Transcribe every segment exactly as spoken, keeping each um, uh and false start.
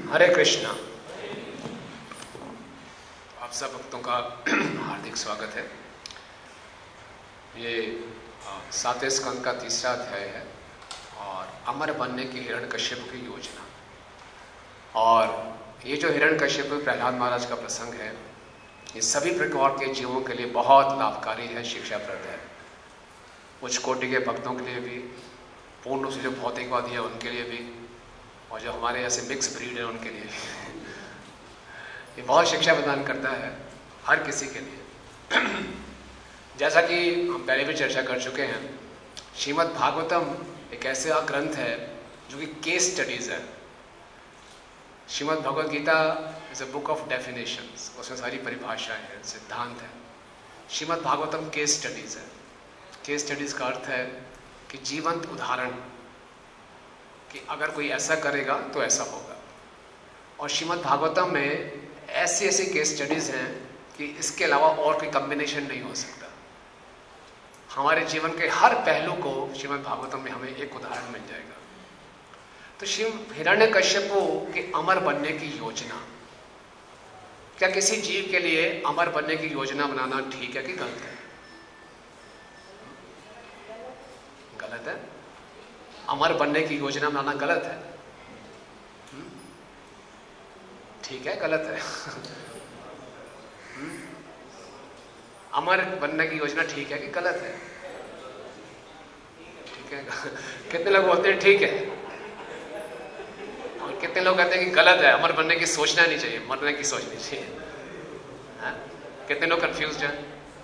हरे कृष्णा। आप सब भक्तों का हार्दिक स्वागत है। ये सातवें स्कंद का तीसरा अध्याय है और अमर बनने की हिरण्यकश्यप की योजना। और ये जो हिरण्यकश्यप प्रहलाद महाराज का प्रसंग है, ये सभी प्रकार के जीवों के लिए बहुत लाभकारी है, शिक्षाप्रद है। उच्च कोटि के भक्तों के लिए भी, पूर्ण रूप से जो भौतिकवादी है उनके लिए भी, और जो हमारे ऐसे मिक्स ब्रीड है उनके लिए भी ये बहुत शिक्षा प्रदान करता है हर किसी के लिए। जैसा कि हम पहले भी चर्चा कर चुके हैं, श्रीमद् भागवतम एक ऐसा ग्रंथ है जो कि केस स्टडीज है। Shrimad Bhagavad Gita is a book of definitions, उसमें सारी परिभाषाएं हैं, सिद्धांत है। श्रीमद् भागवतम केस स्टडीज है। केस स्टडीज का अर्थ है कि जीवंत उदाहरण, कि अगर कोई ऐसा करेगा तो ऐसा होगा। और श्रीमद् भागवतम में ऐसी ऐसी केस स्टडीज हैं कि इसके अलावा और कोई कॉम्बिनेशन नहीं हो सकता। हमारे जीवन के हर पहलू को श्रीमद् भागवतम में हमें एक उदाहरण मिल जाएगा। तो शिव हिरण्यकश्यप के अमर बनने की योजना, क्या किसी जीव के लिए अमर बनने की योजना बनाना ठीक है कि गलत है? गलत है। अमर बनने की योजना बनाना गलत है। ठीक है, गलत है। अमर बनने की योजना ठीक है कि गलत है? ठीक है। कितने लोग बोलते हैं ठीक है, और कितने लोग कहते हैं कि गलत है, अमर बनने की सोचना नहीं चाहिए, मरने की सोचनी चाहिए। हा? कितने लोग कंफ्यूज हैं?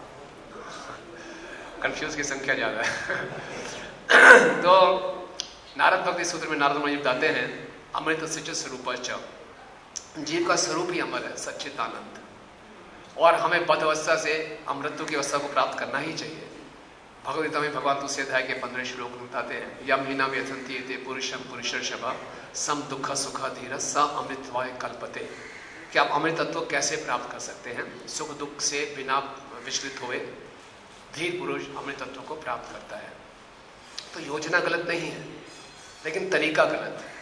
कंफ्यूज की संख्या ज्यादा है। तो नारद भक्ति सूत्र में नारद मुनि बताते हैं, अमृत सिच स्वरूपच्च, जीव का स्वरूप ही अमर है, सच्चिदानंद। और हमें बद्ध अवस्था से अमृतत्व की अवस्था को प्राप्त करना ही चाहिए। भगवद गीता में भगवान दूसरे अध्याय के पंद्रह श्लोक में बताते हैं, यम हीना व्यथंति एते पुरुषम पुरुषर्षभा सम दुख सुख धीर स अमृतत्वाय कल्पते। कि आप अमृत तत्व कैसे प्राप्त कर सकते हैं? सुख दुख से बिना विचलित हुए धीर पुरुष अमृत तत्व को प्राप्त करता है। तो योजना गलत नहीं है, लेकिन तरीका गलत है।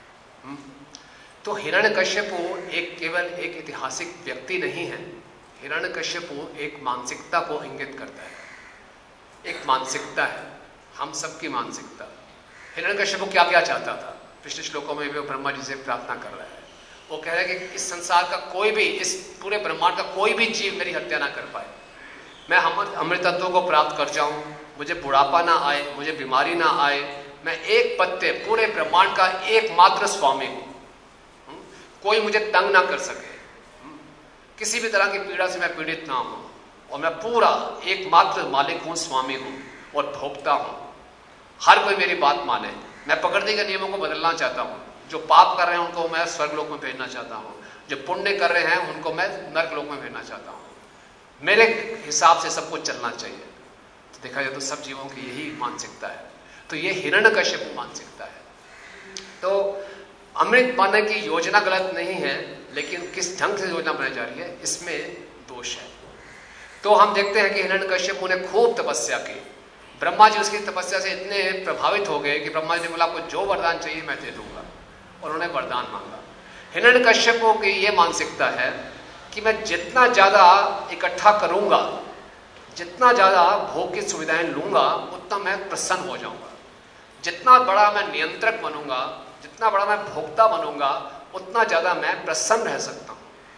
तो हिरण्यकश्यप एक केवल एक ऐतिहासिक व्यक्ति नहीं है। हिरण्यकश्यप एक मानसिकता को इंगित करता है, एक मानसिकता है, हम सबकी मानसिकता। हिरण्यकश्यप क्या क्या चाहता था? पिछले श्लोकों में भी ब्रह्मा जी से प्रार्थना कर रहा है। वो कह रहा है कि इस संसार का कोई भी, इस पूरे ब्रह्मांड का कोई भी जीव मेरी हत्या ना कर पाए, मैं अमृत तत्व को प्राप्त कर जाऊं, मुझे बुढ़ापा ना आए, मुझे बीमारी ना आए, मैं एक पत्ते पूरे ब्रह्मांड का एकमात्र स्वामी हूं, कोई मुझे तंग ना कर सके, किसी भी तरह की पीड़ा से मैं पीड़ित ना हूं, और मैं पूरा एकमात्र मालिक हूं, स्वामी हूं और भोक्ता हूं। हर कोई मेरी बात माने। मैं प्रकृति के नियमों को बदलना चाहता हूं। जो पाप कर रहे हैं उनको मैं स्वर्गलोक में भेजना चाहता हूं, जो पुण्य कर रहे हैं उनको मैं नरकलोक में भेजना चाहता हूं। मेरे हिसाब से सब कुछ चलना चाहिए। तो देखा जाए तो सब जीवों की यही मानसिकता है। तो ये हिरण्यकश्यप मानसिकता है। तो अमृत पाने की योजना गलत नहीं है, लेकिन किस ढंग से योजना बनाई जा रही है, इसमें दोष है। तो हम देखते हैं कि हिरण्यकश्यप ने खूब तपस्या की। ब्रह्मा जी उसकी तपस्या से इतने प्रभावित हो गए कि ब्रह्मा जी ने बोला, आपको जो वरदान चाहिए मैं दे दूंगा, और उन्होंने वरदान मांगा। हिरण्यकश्यप की यह मानसिकता है कि मैं जितना ज्यादा इकट्ठा करूंगा, जितना ज्यादा भोग की सुविधाएं लूंगा, उतना मैं प्रसन्न हो जाऊंगा। जितना बड़ा मैं नियंत्रक बनूंगा, जितना बड़ा मैं भोक्ता बनूंगा, उतना ज्यादा मैं प्रसन्न रह सकता हूं।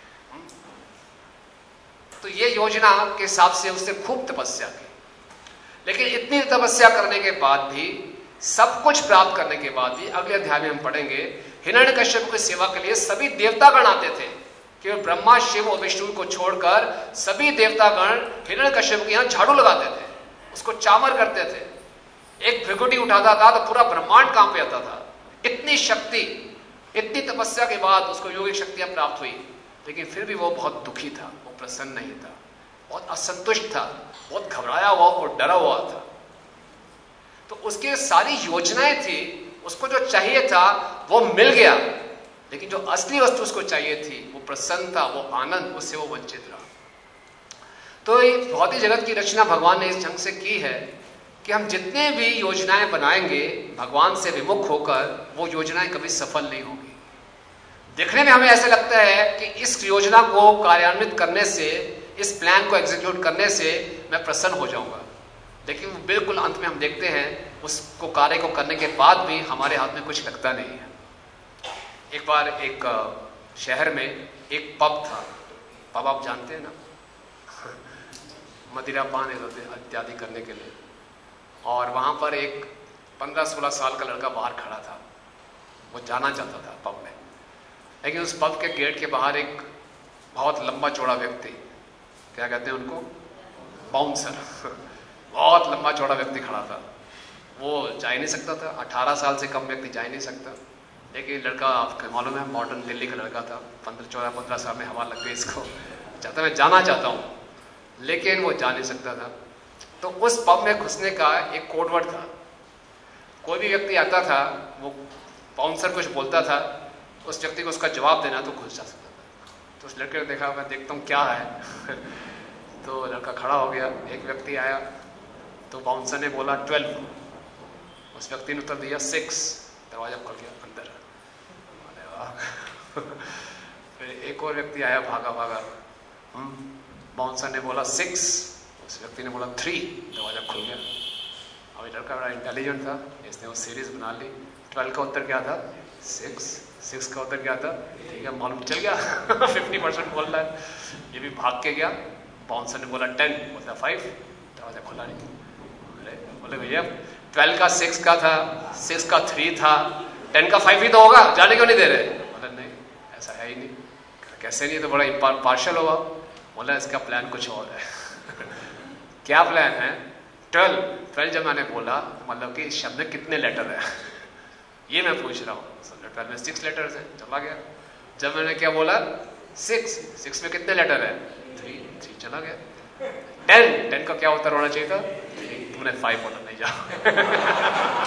तो ये योजना के हिसाब से उसने खूब तपस्या की। लेकिन इतनी तपस्या करने के बाद भी, सब कुछ प्राप्त करने के बाद भी, अगले अध्याय में हम पढ़ेंगे, हिरण्यकश्यप की सेवा के लिए सभी देवतागण आते थे। केवल ब्रह्मा, शिव और विष्णु को छोड़कर सभी देवतागण हिरण्यकश्यप के यहां झाड़ू लगाते थे, उसको चामर करते थे। एक भृकुटी उठाता था तो पूरा ब्रह्मांड कांप जाता था। इतनी शक्ति, इतनी तपस्या के बाद उसको योगिक शक्तियां प्राप्त हुई, लेकिन फिर भी वो बहुत दुखी था, वो प्रसन्न नहीं था, बहुत असंतुष्ट था, बहुत घबराया हुआ और डरा हुआ था। तो उसकी सारी योजनाएं थी, उसको जो चाहिए था वो मिल गया, लेकिन जो असली वस्तु उसको चाहिए थी, वो प्रसन्नता, वो आनंद, उससे वो वंचित रहा। तो ये भौतिक जगत की रचना भगवान ने इस ढंग से की है कि हम जितने भी योजनाएं बनाएंगे भगवान से विमुख होकर, वो योजनाएं कभी सफल नहीं होगी। देखने में हमें ऐसा लगता है कि इस योजना को कार्यान्वित करने से, इस प्लान को एग्जीक्यूट करने से मैं प्रसन्न हो जाऊंगा, लेकिन बिल्कुल अंत में हम देखते हैं उसको कार्य को करने के बाद भी हमारे हाथ में कुछ लगता नहीं है। एक बार एक शहर में एक पब था। पब आप जानते हैं ना, मदिरा पान इत्यादि करने के लिए। और वहां पर एक पंद्रह सोलह साल का लड़का बाहर खड़ा था, वो जाना चाहता था पब में, लेकिन उस पब के गेट के बाहर एक बहुत लंबा चौड़ा व्यक्ति, क्या कहते हैं उनको, बाउंसर, बहुत लंबा चौड़ा व्यक्ति खड़ा था। वो जा ही नहीं सकता था, अठारह साल से कम व्यक्ति जा ही नहीं सकता। लेकिन लड़का, आपको मालूम है, मॉडर्न दिल्ली का लड़का था, पंद्रह चौदह पंद्रह साल में हवा लग गई इसको, चाहता मैं जाना चाहता हूँ, लेकिन वो जा नहीं सकता था। तो उस पब में घुसने का एक कोडवर्ड था। कोई भी व्यक्ति आता था, वो बाउंसर कुछ बोलता था, उस व्यक्ति को उसका जवाब देना तो घुस जा सकता था। तो उस लड़के ने देखा, मैं देखता हूँ क्या है। तो लड़का खड़ा हो गया, एक व्यक्ति आया, तो बाउंसर ने बोला ट्वेल्व, उस व्यक्ति ने उत्तर दिया सिक्स, दरवाजा खुल गया अंदर। फिर एक और व्यक्ति आया भागा भागा, बाउंसर ने बोला सिक्स, उस व्यक्ति ने बोला थ्री, दरवाजा खुल गया। अब ये लड़का बड़ा इंटेलिजेंट था, इसने वो सीरीज बना ली। ट्वेल्व का उत्तर क्या था? सिक्स। सिक्स का उत्तर क्या था? ठीक है, मालूम चल गया। फिफ्टी परसेंट बोल रहा है। ये भी भाग के गया। बाउंसर ने बोला टेन, बोलता फाइव, दरवाजा खुला नहीं। अरे बोले भैया ट्वेल्व का सिक्स का था, सिक्स का थ्री था, टेन का फाइव ही तो होगा, जाने क्यों नहीं दे रहे? बोला नहीं, ऐसा है ही नहीं। कैसे नहीं? तो बड़ा पार्शल हुआ। बोला इसका प्लान कुछ और है। क्या प्लान है? ट्वेल्व ट्वेल्व जब मैंने बोला, मतलब कि इस शब्द में कितने लेटर है ये मैं पूछ रहा हूँ। ट्वेल्व में सिक्स लेटर्स हैं, चला गया। जब मैंने क्या बोला, सिक्स, सिक्स में कितने लेटर है? थ्री, थ्री चला गया। टेन, टेन का क्या उत्तर होना चाहिए था? थ्री, तुमने फाइव बोला, नहीं जा।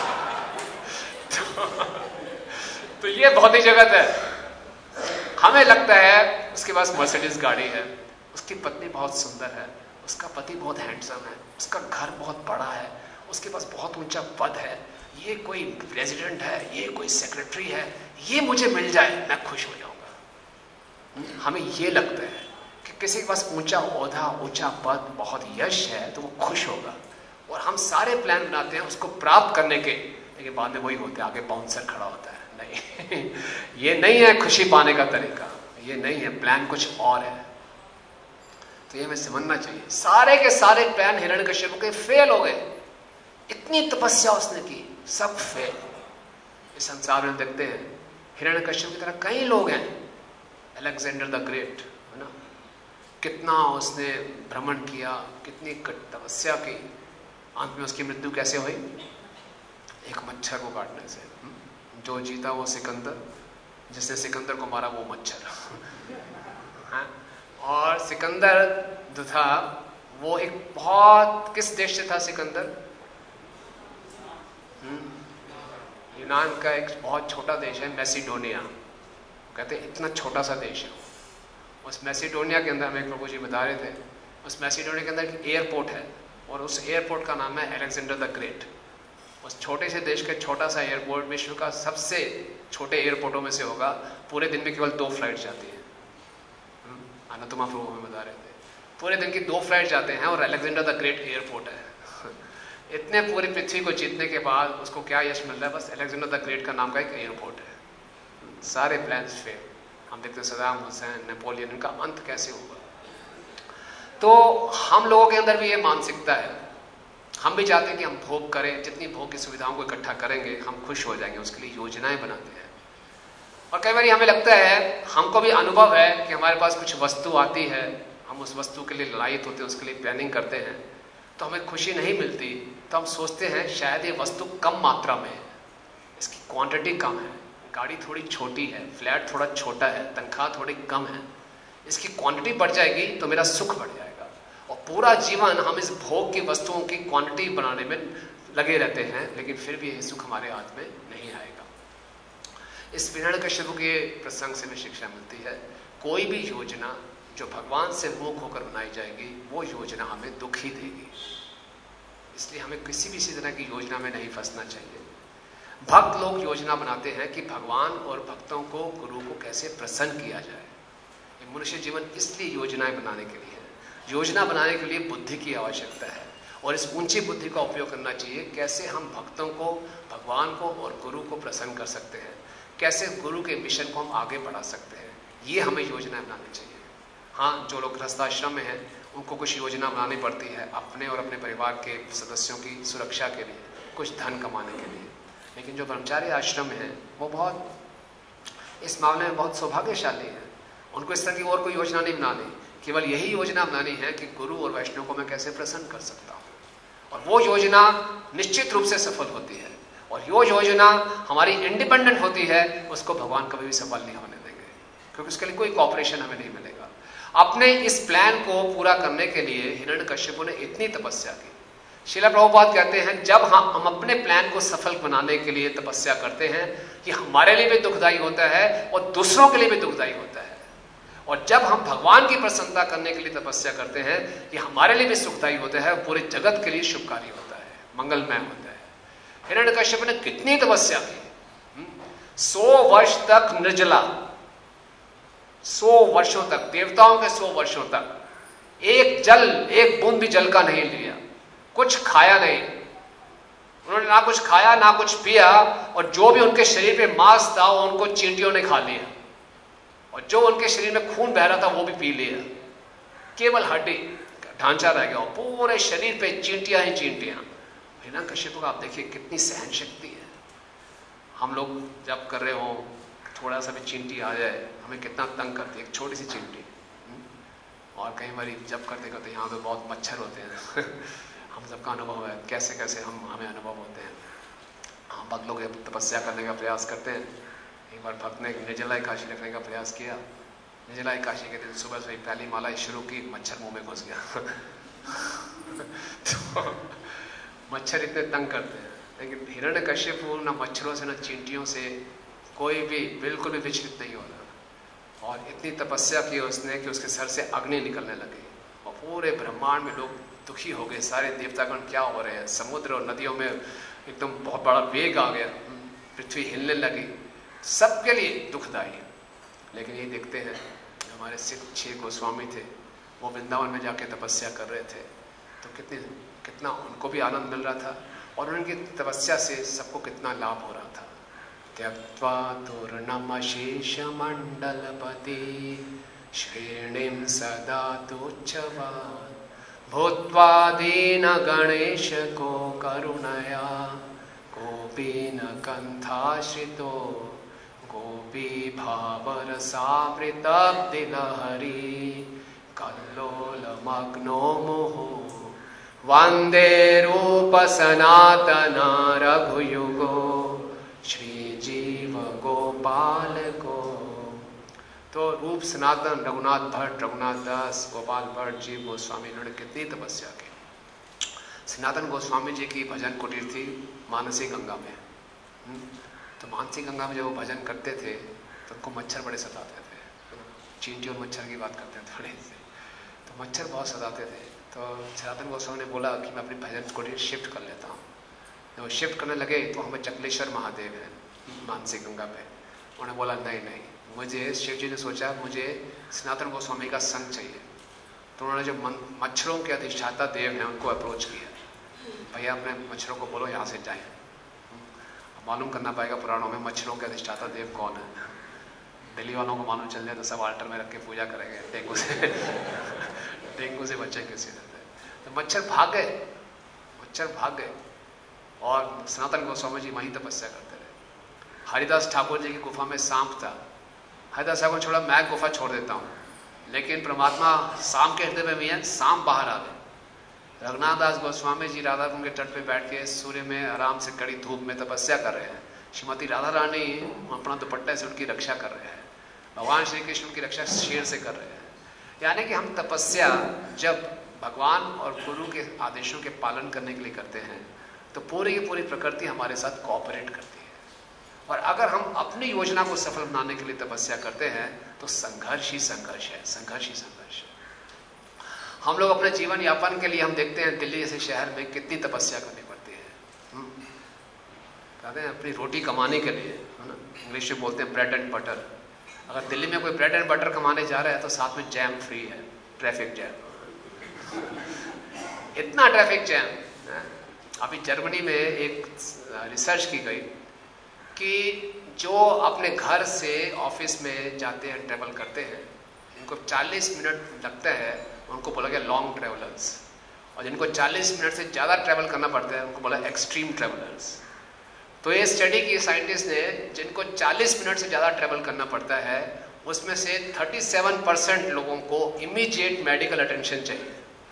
तो, तो ये बहुत ही जगत है। हमें लगता है उसके पास मर्सिडीज गाड़ी है, उसकी पत्नी बहुत सुंदर है, उसका पति बहुत हैंडसम है, उसका घर बहुत बड़ा है, उसके पास बहुत ऊंचा पद है, ये कोई प्रेसिडेंट है, ये कोई सेक्रेटरी है, ये मुझे मिल जाए मैं खुश हो जाऊंगा। हमें ये लगता है कि किसी के पास ऊंचा ओहदा, ऊंचा पद, बहुत यश है तो वो खुश होगा, और हम सारे प्लान बनाते हैं उसको प्राप्त करने के, लेकिन बाद में वही होते हैं, आगे बाउंसर खड़ा होता है। नहीं, ये नहीं है खुशी पाने का तरीका, ये नहीं है, प्लान कुछ और है। तो ये हमें समझना चाहिए। सारे के सारे प्लान हिरण्यकश्यप के फेल हो गए। इतनी तपस्या उसने की, सब फेल। इस संसार में देखते हैं हिरण्यकश्यप की तरह कई लोग हैं, अलेक्जेंडर द ग्रेट, है ना, कितना उसने भ्रमण किया, कितनी तपस्या की, अंत में उसकी मृत्यु कैसे हुई? एक मच्छर को काटने से। जो जीता वो सिकंदर, जिसने सिकंदर को मारा वो मच्छर। हाँ? और सिकंदर जो था वो एक बहुत, किस देश से था सिकंदर? यूनान का एक बहुत छोटा देश है मैसिडोनिया। कहते हैं इतना छोटा सा देश है। उस मैसिडोनिया के अंदर, हमें प्रभु जी बता रहे थे, उस मैसिडोनिया के अंदर एक एयरपोर्ट है, और उस एयरपोर्ट का नाम है अलेक्जेंडर द ग्रेट। उस छोटे से देश के छोटा सा एयरपोर्ट विश्व का सबसे छोटे एयरपोर्टों में से होगा। पूरे दिन में केवल दो फ्लाइट जाती है। आनंदमा प्रभु हमें बता रहे थे, पूरे दिन की दो फ्लाइट जाते हैं, और अलेक्जेंडर द ग्रेट एयरपोर्ट है। इतने पूरी पृथ्वी को जीतने के बाद उसको क्या यश मिल रहा है? बस अलेक्जेंडर द ग्रेट का नाम का एक एयरपोर्ट है। सारे प्लान्स फेल। हम देखते हैं सदाम हुसैन, नेपोलियन, इनका अंत कैसे होगा। तो हम लोगों के अंदर भी ये मानसिकता है, हम भी चाहते हैं कि हम भोग करें, जितनी भोग की सुविधाओं को इकट्ठा करेंगे हम खुश हो जाएंगे, उसके लिए योजनाएं बनाते हैं। और कई बार हमें लगता है, हमको भी अनुभव है कि हमारे पास कुछ वस्तु आती है, हम उस वस्तु के लिए ललायित होते हैं, उसके लिए प्लानिंग करते हैं, तो हमें खुशी नहीं मिलती, तो हम सोचते हैं शायद ये वस्तु कम मात्रा में है, इसकी क्वांटिटी कम है, गाड़ी थोड़ी छोटी है, फ्लैट थोड़ा छोटा है, तनख्वाह थोड़ी कम है, इसकी क्वांटिटी बढ़ जाएगी तो मेरा सुख बढ़ जाएगा। और पूरा जीवन हम इस भोग की वस्तुओं की क्वांटिटी बनाने में लगे रहते हैं, लेकिन फिर भी ये सुख हमारे हाथ में नहीं आएगा। इस हिरण्यकश्यप के प्रसंग से हमें शिक्षा मिलती है, कोई भी योजना जो भगवान से मुख होकर बनाई जाएगी वो योजना हमें दुख ही देगी। इसलिए हमें किसी भी इसी तरह की योजना में नहीं फंसना चाहिए। भक्त लोग योजना बनाते हैं कि भगवान और भक्तों को, गुरु को कैसे प्रसन्न किया जाए। ये मनुष्य जीवन इसलिए योजनाएं बनाने के लिए है। योजना बनाने के लिए बुद्धि की आवश्यकता है और इस ऊंची बुद्धि का उपयोग करना चाहिए। कैसे हम भक्तों को, भगवान को और गुरु को प्रसन्न कर सकते हैं, कैसे गुरु के मिशन को हम आगे बढ़ा सकते हैं, ये हमें योजना बनानी चाहिए। हाँ, जो लोग गृहस्थाश्रम में हैं उनको कुछ योजना बनानी पड़ती है अपने और अपने परिवार के सदस्यों की सुरक्षा के लिए, कुछ धन कमाने के लिए। लेकिन जो ब्रह्मचारी आश्रम है वो बहुत इस मामले में बहुत सौभाग्यशाली है। उनको इस तरह की और कोई योजना नहीं बनानी, केवल यही योजना बनानी है कि गुरु और वैष्णव को मैं कैसे प्रसन्न कर सकता हूँ। और वो योजना निश्चित रूप से सफल होती है और जो योजना हमारी इंडिपेंडेंट होती है उसको भगवान कभी भी सफल नहीं होने देंगे, क्योंकि उसके लिए कोई कॉपरेशन हमें नहीं मिलेगा। अपने इस प्लान को पूरा करने के लिए हिरण्यकश्यप ने इतनी तपस्या की। श्रील प्रभुपाद कहते हैं जब हम हम अपने प्लान को सफल बनाने के लिए तपस्या करते हैं कि हमारे लिए भी दुखदायी होता है और दूसरों के लिए भी दुखदायी होता है, और जब हम भगवान की प्रसन्नता करने के लिए तपस्या करते हैं कि हमारे लिए भी सुखदायी होता है, पूरे जगत के लिए शुभकारी होता है, मंगलमय होता है। हिरण्यकश्यप ने कितनी तपस्या की, सौ वर्ष तक निर्जला, सौ वर्षों तक, देवताओं के सौ वर्षों तक एक जल, एक बूंद भी जल का नहीं लिया, कुछ खाया नहीं। उन्होंने ना कुछ खाया ना कुछ पिया, और जो भी उनके शरीर पे मांस था वो उनको चींटियों ने खा लिया, और जो उनके शरीर में खून बह रहा था वो भी पी लिया। केवल हड्डी ढांचा रह गया, पूरे शरीर पे चींटियां ही चींटियां। हिरण्यकश्यप का आप देखिए कितनी सहन शक्ति है। हम लोग जब कर रहे हो थोड़ा सा भी चींटी आ जाए हमें कितना तंग करती है, एक छोटी सी चींटी। और कई बार जब करते करते यहाँ पे बहुत मच्छर होते हैं हम सबका अनुभव है कैसे कैसे हम हमें अनुभव होते हैं। हम भक्त लोग तपस्या करने का प्रयास करते हैं। एक बार भक्त ने निर्जला एकादशी रखने का प्रयास किया। निर्जला एकादशी के दिन सुबह से पहली माला शुरू की, मच्छर मुंह में घुस गया तो मच्छर इतने तंग करते हैं, लेकिन हिरण्यकश्यप ना मच्छरों से ना चींटियों से कोई भी बिल्कुल भी विचलित नहीं हो रहा। और इतनी तपस्या की उसने कि उसके सर से अग्नि निकलने लगी और पूरे ब्रह्मांड में लोग दुखी हो गए। सारे देवतागण क्या हो रहे हैं, समुद्र और नदियों में एकदम बहुत बड़ा वेग आ गया, पृथ्वी हिलने लगी, सबके लिए दुखदायी। लेकिन ये देखते हैं हमारे सिख छह गोस्वामी थे, वो वृंदावन में जाके तपस्या कर रहे थे, तो कितनी कितना उनको भी आनंद मिल रहा था और उनकी तपस्या से सबको कितना लाभ हो रहा था। त्यक्त्वा तूर्णमशेष मंडलपति श्रेणीं सदा तोच्छवान् भूत्वा दीन गणेश को करुणया गोपीन कंथाश्रितो गोपी भावरसावृतब्धिलहरी कल्लोलमग्नो मुहुः वंदे रूप सनातन रघुयुगो श्रीजीव गोपाल को। तो रूप सनातन रघुनाथ भट्ट, रघुनाथ दास, गोपाल भट्ट जी गोस्वामी, इन्होंने कितनी तपस्या की। सनातन गोस्वामी जी की भजन कुटीर थी मानसी गंगा में। तो मानसी गंगा में जब वो भजन करते थे तो उनको मच्छर बड़े सताते थे। चींटी और मच्छर की बात करते थे थोड़े से, तो मच्छर बहुत सताते थे। तो सनातन गोस्वामी ने बोला कि मैं अपनी भजन कुटीर शिफ्ट कर लेता हूँ। जब वो शिफ्ट करने लगे तो हमें चकलेश्वर महादेव है मानसी गंगा पे। उन्होंने बोला नहीं नहीं, मुझे शिव जी ने सोचा मुझे सनातन गोस्वामी का संग चाहिए। तो उन्होंने जो मच्छरों के अधिष्ठाता देव हैं उनको अप्रोच किया, भैया अपने मच्छरों को बोलो यहाँ से जाए। मालूम करना पाएगा पुराणों में मच्छरों के अधिष्ठाता देव कौन है। दिल्ली वालों को मालूम चल जाए तो सब आल्टर में रख के पूजा करेंगे डेंगू से डेंगू से बचेंगे सीधे। तो मच्छर भाग गए, मच्छर भाग गए और सनातन गोस्वामी जी वहीं तपस्या करते रहे। हरिदास ठाकुर जी की गुफा में सांप था। हरिदास ठाकुर छोड़ा, मैं गुफा छोड़ देता हूँ, लेकिन परमात्मा सांप के हृदय में भी है, सांप बाहर आ गए। रघुनाथ दास गोस्वामी जी राधा कुंड के तट पे बैठ के सूर्य में आराम से कड़ी धूप में तपस्या कर रहे हैं। श्रीमती राधा रानी अपना दुपट्टे से उनकी रक्षा कर रहे हैं। भगवान श्री कृष्ण उनकी रक्षा शेर से कर रहे हैं। यानी कि हम तपस्या जब भगवान और गुरु के आदेशों के पालन करने के लिए करते हैं तो पूरी की पूरी प्रकृति हमारे साथ कोऑपरेट करती है। और अगर हम अपनी योजना को सफल बनाने के लिए तपस्या करते हैं तो संघर्ष ही संघर्ष है, संघर्ष ही संघर्ष है। हम लोग अपने जीवन यापन के लिए हम देखते हैं दिल्ली जैसे शहर में कितनी तपस्या करनी पड़ती है। कहते हैं अपनी रोटी कमाने के लिए, है ना, इंग्लिश में बोलते हैं ब्रेड एंड बटर। अगर दिल्ली में कोई ब्रेड एंड बटर कमाने जा रहा है तो साथ में जैम फ्री है, ट्रैफिक जैम। इतना ट्रैफिक जैम। अभी जर्मनी में एक रिसर्च की गई कि जो अपने घर से ऑफिस में जाते हैं, ट्रेवल करते हैं, इनको चालीस मिनट लगता है, उनको बोला गया लॉन्ग ट्रेवलर्स। और जिनको चालीस मिनट से ज़्यादा ट्रैवल करना पड़ता है उनको बोला एक्सट्रीम ट्रैवलर्स। तो ये स्टडी की साइंटिस्ट ने, जिनको चालीस मिनट से ज़्यादा ट्रैवल करना पड़ता है उसमें से सैंतीस परसेंट लोगों को इमीडिएट मेडिकल अटेंशन चाहिए।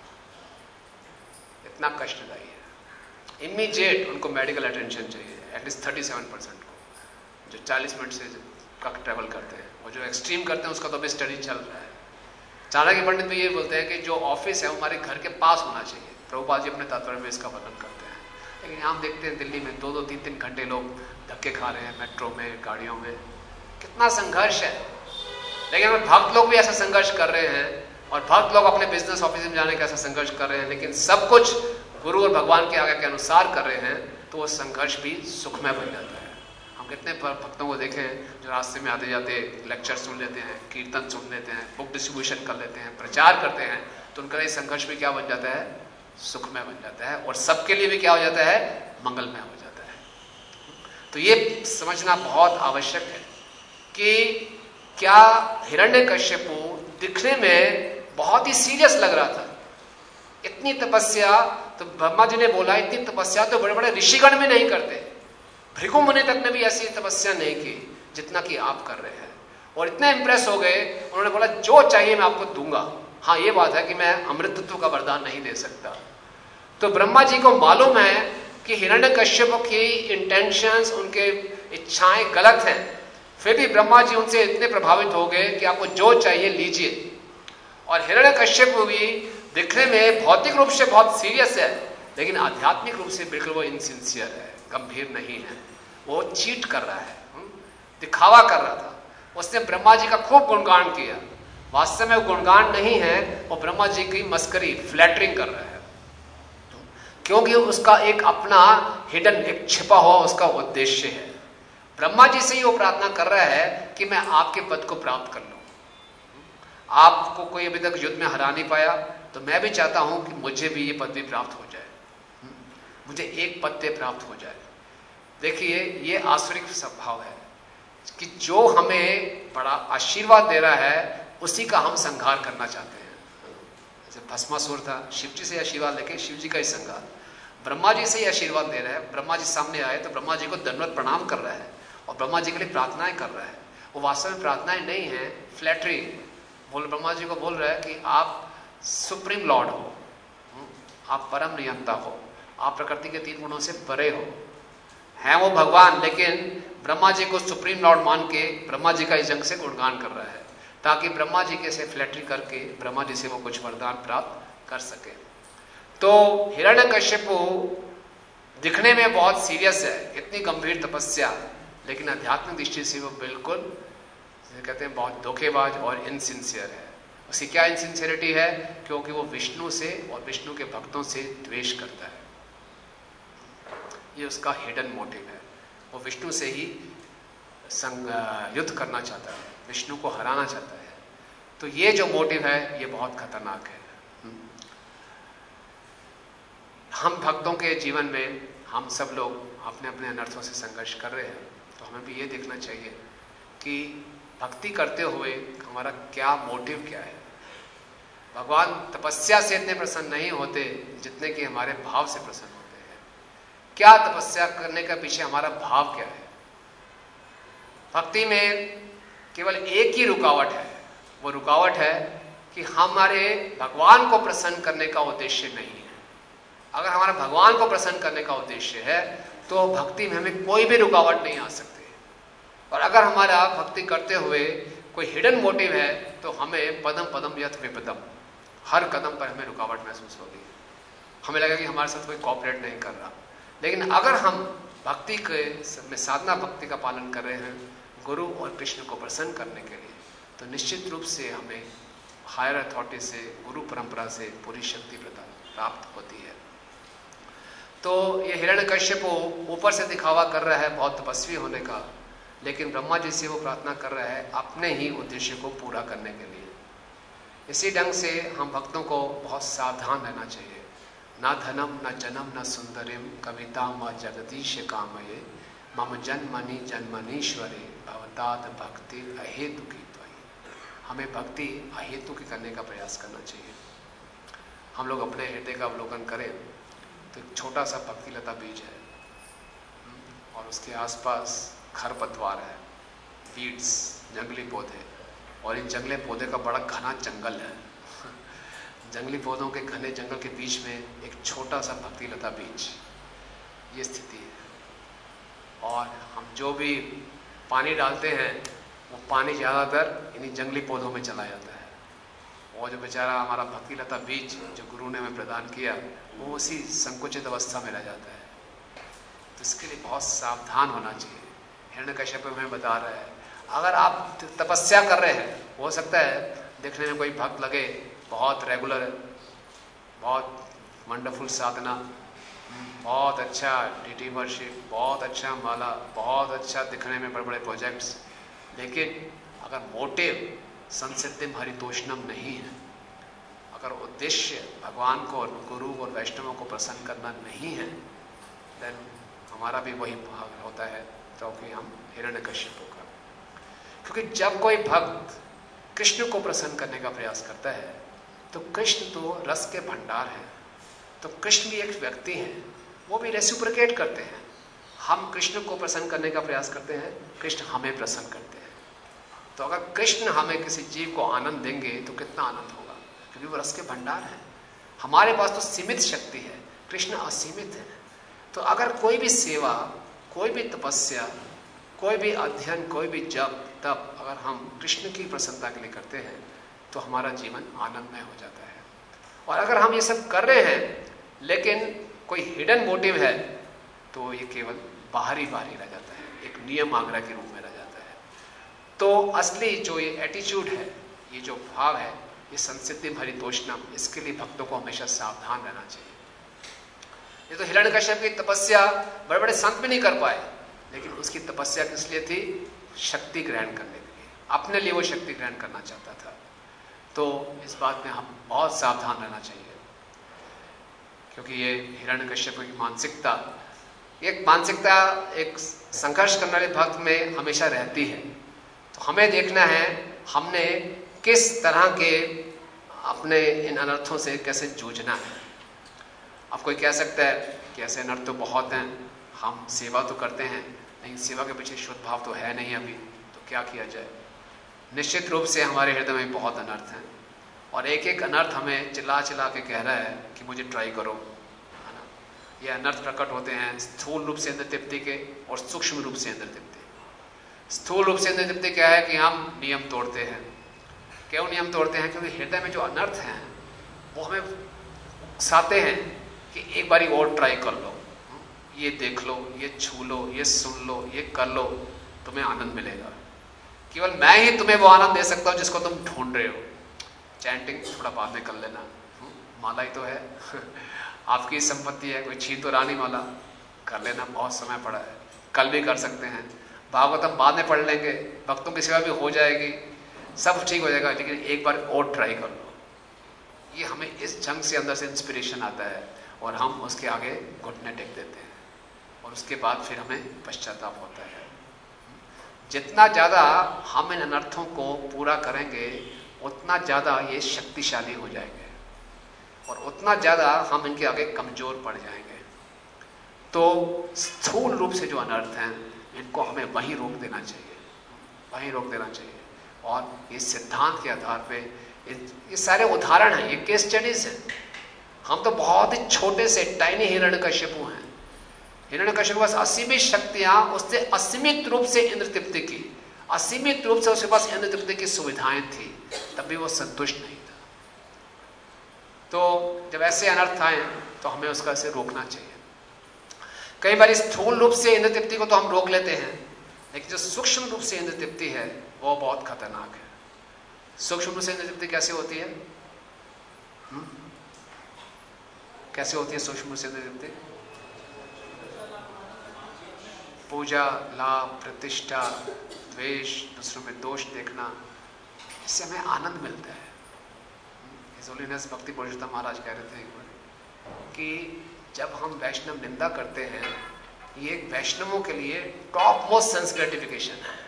इतना कष्टदायी है, इमीडिएट उनको मेडिकल अटेंशन चाहिए, एटलीस्ट सैंतीस परसेंट को जो चालीस मिनट से का ट्रैवल करते हैं। और जो एक्सट्रीम करते हैं उसका तो अभी स्टडी चल रहा है। चाणक्य पंडित भी ये बोलते हैं कि जो ऑफिस है वो हमारे घर के पास होना चाहिए। प्रभुपाद जी अपने तात्पर्य में इसका वर्णन करते हैं। लेकिन यहाँ हम देखते हैं दिल्ली में दो दो तीन तीन घंटे लोग धक्के खा रहे हैं मेट्रो में, गाड़ियों में, कितना संघर्ष है। लेकिन भक्त लोग भी ऐसा संघर्ष कर रहे हैं और भक्त लोग अपने बिजनेस ऑफिस में जाने का ऐसा संघर्ष कर रहे हैं, लेकिन सब कुछ गुरु और भगवान के आज्ञा के अनुसार कर रहे हैं तो वो संघर्ष भी सुखमय बन जाता है। हम कितने भक्तों को देखें जो रास्ते में आते जाते लेक्चर सुन लेते हैं, कीर्तन सुन लेते हैं, बुक डिस्ट्रीब्यूशन कर लेते हैं, प्रचार करते हैं, तो उनका ये संघर्ष भी क्या बन जाता है, सुखमय बन जाता है और सबके लिए भी क्या हो जाता है, मंगलमय हो जाता है। तो ये समझना बहुत आवश्यक है कि क्या हिरण्यकश्यपु दिखने में बहुत ही सीरियस लग रहा था। इतनी तपस्या तो ब्रह्मा जी ने बोला, इतनी तपस्या तो बड़े बड़े ऋषिगण भी नहीं करते। भृगु मुनि तक ने भी ऐसी तपस्या नहीं की जितना कि आप कर रहे हैं। और इतने इंप्रेस हो गए, उन्होंने बोला जो चाहिए मैं आपको दूंगा, हाँ ये बात है कि मैं अमृतत्व का वरदान नहीं दे सकता। तो ब्रह्मा जी को मालूम है कि हिरण्यकश्यप की इंटेंशंस, उनके इच्छाएं गलत हैं, फिर भी ब्रह्मा जी उनसे इतने प्रभावित हो गए कि आपको जो चाहिए लीजिए। और हिरण्यकश्यप भी दिखने में भौतिक रूप से बहुत सीरियस है, लेकिन आध्यात्मिक रूप से बिल्कुल वो इनसिंसियर है, गंभीर नहीं है, वो चीट कर रहा है, दिखावा कर रहा था। उसने ब्रह्मा जी का खूब गुणगान किया, वास्तव में वो गुणगान नहीं है, वो ब्रह्मा जी की मस्करी, फ्लैटरिंग कर रहा है, क्योंकि उसका एक अपना हिडन, एक छिपा हुआ उसका उद्देश्य है। ब्रह्मा जी से ही वो प्रार्थना कर रहा है कि मैं आपके पद को प्राप्त कर लूं। आपको कोई अभी तक युद्ध में हरा नहीं पाया, तो मैं भी चाहता हूं कि मुझे भी ये पदवी प्राप्त हो जाए, मुझे एक पत्ते प्राप्त हो जाए। देखिए ये आसुरिक स्वभाव है कि जो हमें बड़ा आशीर्वाद दे रहा है उसी का हम संहार करना चाहते हैं। जैसे भस्मासुर था, शिव जी से आशीर्वाद लेके शिव जी का ही संहार, ब्रह्मा जी से ही आशीर्वाद दे रहा है। ब्रह्मा जी सामने आए तो ब्रह्मा जी को दंडवत प्रणाम कर रहा है और ब्रह्मा जी के लिए प्रार्थनाएं कर रहा है। वो वास्तव में प्रार्थनाएं नहीं है, फ्लैटरी। बोल ब्रह्मा जी को बोल रहा है कि आप सुप्रीम लॉर्ड हो, आप परम नियंता हो, आप प्रकृति के तीन गुणों से परे हो, हैं वो भगवान, लेकिन ब्रह्मा जी को सुप्रीम लॉर्ड मान के ब्रह्मा जी का इस जंग से गुणगान कर रहा है ताकि ब्रह्मा जी के से फ्लैटरी करके ब्रह्मा जी से वो कुछ वरदान प्राप्त कर सके। तो हिरण्यकश्यपु दिखने में बहुत सीरियस है, इतनी गंभीर तपस्या, लेकिन आध्यात्मिक दृष्टि से वो बिल्कुल कहते हैं बहुत धोखेबाज और इनसिंसियर है। उसकी क्या इनसिंसियरिटी है? क्योंकि वो विष्णु से और विष्णु के भक्तों से द्वेष करता है। ये उसका हिडन मोटिव है। वो विष्णु से ही संग युद्ध करना चाहता है, विष्णु को हराना चाहता है। तो ये जो मोटिव है ये बहुत खतरनाक है। हम भक्तों के जीवन में हम सब लोग अपने अपने अनर्थों से संघर्ष कर रहे हैं, तो हमें भी ये देखना चाहिए कि भक्ति करते हुए हमारा क्या मोटिव क्या है। भगवान तपस्या से इतने प्रसन्न नहीं होते जितने कि हमारे भाव से प्रसन्न होते हैं। क्या तपस्या करने का पीछे हमारा भाव क्या है? भक्ति में केवल एक ही रुकावट है, वो रुकावट है कि हमारे भगवान को प्रसन्न करने का उद्देश्य नहीं है। अगर हमारा भगवान को प्रसन्न करने का उद्देश्य है तो भक्ति में हमें कोई भी रुकावट नहीं आ सकती। और अगर हमारा भक्ति करते हुए कोई हिडन मोटिव है तो हमें पदम पदम यथ विपदम, हर कदम पर हमें रुकावट महसूस होगी। हमें लगेगा कि हमारे साथ कोई कॉपरेट नहीं कर रहा। लेकिन अगर हम भक्ति के में साधना भक्ति का पालन कर रहे हैं गुरु और कृष्ण को प्रसन्न करने के लिए, तो निश्चित रूप से हमें हायर अथॉरिटी से, गुरु परंपरा से पूरी शक्ति प्रदान प्राप्त होती है। तो ये हिरण्यकश्यप ऊपर से दिखावा कर रहा है बहुत तपस्वी होने का, लेकिन ब्रह्मा जी से वो प्रार्थना कर रहा है अपने ही उद्देश्य को पूरा करने के लिए। इसी ढंग से हम भक्तों को बहुत सावधान रहना चाहिए। ना धनम न जनम न सुंदरिम कविता म जगदीश कामये मम जन्मनि जन्मनीश्वरे भवतात भक्ति अहेतु की त्वयि। हमें भक्ति अहेतु की करने का प्रयास करना चाहिए। हम लोग अपने हृदय का अवलोकन करें तो एक छोटा सा भक्ति लता बीज है और उसके आसपास खरपतवार है, वीड्स, जंगली पौधे, और इन जंगली पौधे का बड़ा घना जंगल है। जंगली पौधों के घने जंगल के बीच में एक छोटा सा भक्ति लता बीज, ये स्थिति है। और हम जो भी पानी डालते हैं वो पानी ज़्यादातर इन्हीं जंगली पौधों में चला जाता है। और जो बेचारा हमारा भक्ति लता बीज जो गुरु ने हमें प्रदान किया वो उसी संकुचित अवस्था में रह जाता है। तो इसके लिए बहुत सावधान होना चाहिए। हिरण्यकश्यप हमें बता रहा है, अगर आप तपस्या कर रहे हैं, हो सकता है देखने में कोई भक्त लगे बहुत रेगुलर, बहुत वंडरफुल साधना, बहुत अच्छा डीटी वर्शिप, बहुत अच्छा माला, बहुत अच्छा दिखने में बड़े बड़े प्रोजेक्ट्स, लेकिन अगर मोटिव संसिद्धिम हरितोषणम नहीं है, अगर उद्देश्य भगवान को और गुरु और वैष्णवों को प्रसन्न करना नहीं है, देन हमारा भी वही भाग होता है क्योंकि हम हिरण्यकश्यप का। क्योंकि जब कोई भक्त कृष्ण को प्रसन्न करने का प्रयास करता है तो कृष्ण तो रस के भंडार हैं, तो कृष्ण भी एक व्यक्ति हैं, वो भी रेसिप्रोकेट करते हैं। हम कृष्ण को प्रसन्न करने का प्रयास करते हैं, कृष्ण हमें प्रसन्न करते हैं। तो अगर कृष्ण हमें किसी जीव को आनंद देंगे तो कितना आनंद होगा, क्योंकि वो रस के भंडार हैं। हमारे पास तो सीमित शक्ति है, कृष्ण असीमित है। तो अगर कोई भी सेवा, कोई भी तपस्या, कोई भी अध्ययन, कोई भी जप तप अगर हम कृष्ण की प्रसन्नता के लिए करते हैं तो हमारा जीवन आनंदमय हो जाता है। और अगर हम ये सब कर रहे हैं लेकिन कोई हिडन मोटिव है तो ये केवल बाहरी बाहरी रह जाता है, एक नियम आग्रह के रूप में रह जाता है। तो असली जो ये एटीट्यूड है, ये जो भाव है, ये संसिद्धिम हरितोषणम, इसके लिए भक्तों को हमेशा सावधान रहना चाहिए। ये तो हिरण्यकश्यप की तपस्या बड़े बड़े संत भी नहीं कर पाए, लेकिन उसकी तपस्या किस लिए थी? शक्ति ग्रहण करने के लिए, अपने लिए वो शक्ति ग्रहण करना चाहता था। तो इस बात में हम बहुत सावधान रहना चाहिए, क्योंकि ये हिरण्यकश्यप की मानसिकता, एक मानसिकता एक संघर्ष करने वाले भक्त में हमेशा रहती है। तो हमें देखना है हमने किस तरह के अपने इन अनर्थों से कैसे जूझना है। अब कोई कह सकता है कि ऐसे अनर्थ तो बहुत हैं, हम सेवा तो करते हैं, लेकिन सेवा के पीछे शुद्ध भाव तो है नहीं अभी, तो क्या किया जाए? निश्चित रूप से हमारे हृदय में बहुत अनर्थ हैं, और एक एक अनर्थ हमें चिल्ला चिल्ला के कह रहा है कि मुझे ट्राई करो, है ना। ये अनर्थ प्रकट होते हैं स्थूल रूप से इंद्र तृप्ति के और सूक्ष्म रूप से इंद्र तृप्ति। स्थूल रूप से इंद्र तृप्ति क्या है कि हम नियम तोड़ते हैं। क्यों नियम तोड़ते हैं? क्योंकि हृदय में जो अनर्थ हैं वो हमें उकसाते हैं कि एक बारी और ट्राई कर लो, ये देख लो, ये छू लो, ये सुन लो, ये कर लो, तुम्हें आनंद मिलेगा। केवल मैं ही तुम्हें वो आनंद दे सकता हूँ जिसको तुम ढूंढ रहे हो। चैंटिंग थोड़ा बाद में कर लेना, माला ही तो है आपकी संपत्ति है, कोई छीन तो रानी माला कर लेना, बहुत समय पड़ा है, कल भी कर सकते हैं। भागवतम बाद में पढ़ लेंगे, भक्तों की सेवा भी हो जाएगी, सब ठीक हो जाएगा, लेकिन एक बार और ट्राई कर लो। ये हमें इस ढंग से अंदर से इंस्पिरेशन आता है और हम उसके आगे घुटने टेक देते हैं, और उसके बाद फिर हमें पश्चाताप होता है। जितना ज़्यादा हम इन अनर्थों को पूरा करेंगे उतना ज़्यादा ये शक्तिशाली हो जाएंगे, और उतना ज़्यादा हम इनके आगे कमज़ोर पड़ जाएंगे। तो स्थूल रूप से जो अनर्थ हैं इनको हमें वहीं रोक देना चाहिए, वहीं रोक देना चाहिए। और इस सिद्धांत के आधार पे ये सारे उदाहरण हैं, ये केस स्टडीज हैं। हम तो बहुत ही छोटे से टाइनी हिरण्यकश्यपु हैं। हिरण्यकश्यप के पास असीमित शक्तियां, उससे असीमित रूप से इंद्र तृप्ति की, असीमित रूप से उसके पास इंद्र तृप्ति की सुविधाएं थी, तब भी वो संतुष्ट नहीं था। तो जब ऐसे अनर्थ आए तो हमें उसका से रोकना चाहिए। कई बार स्थूल रूप से इंद्र तृप्ति को तो हम रोक लेते हैं, लेकिन जो सूक्ष्म रूप से इंद्र तृप्ति है वो बहुत खतरनाक है। सूक्ष्म रूप से इंद्र तृप्ति कैसे होती है? हुँ? कैसे होती है सूक्ष्म रूप से इंद्र तृप्ति? पूजा, लाभ, प्रतिष्ठा, द्वेष, दूसरों में दोष देखना, इससे हमें आनंद मिलता है। हिज होलीनेस भक्ति पुरुषोत्तम महाराज कह रहे थे एक बार कि जब हम वैष्णव निंदा करते हैं, ये एक वैष्णवों के लिए टॉप मोस्ट सेंस ग्रेटिफिकेशन है।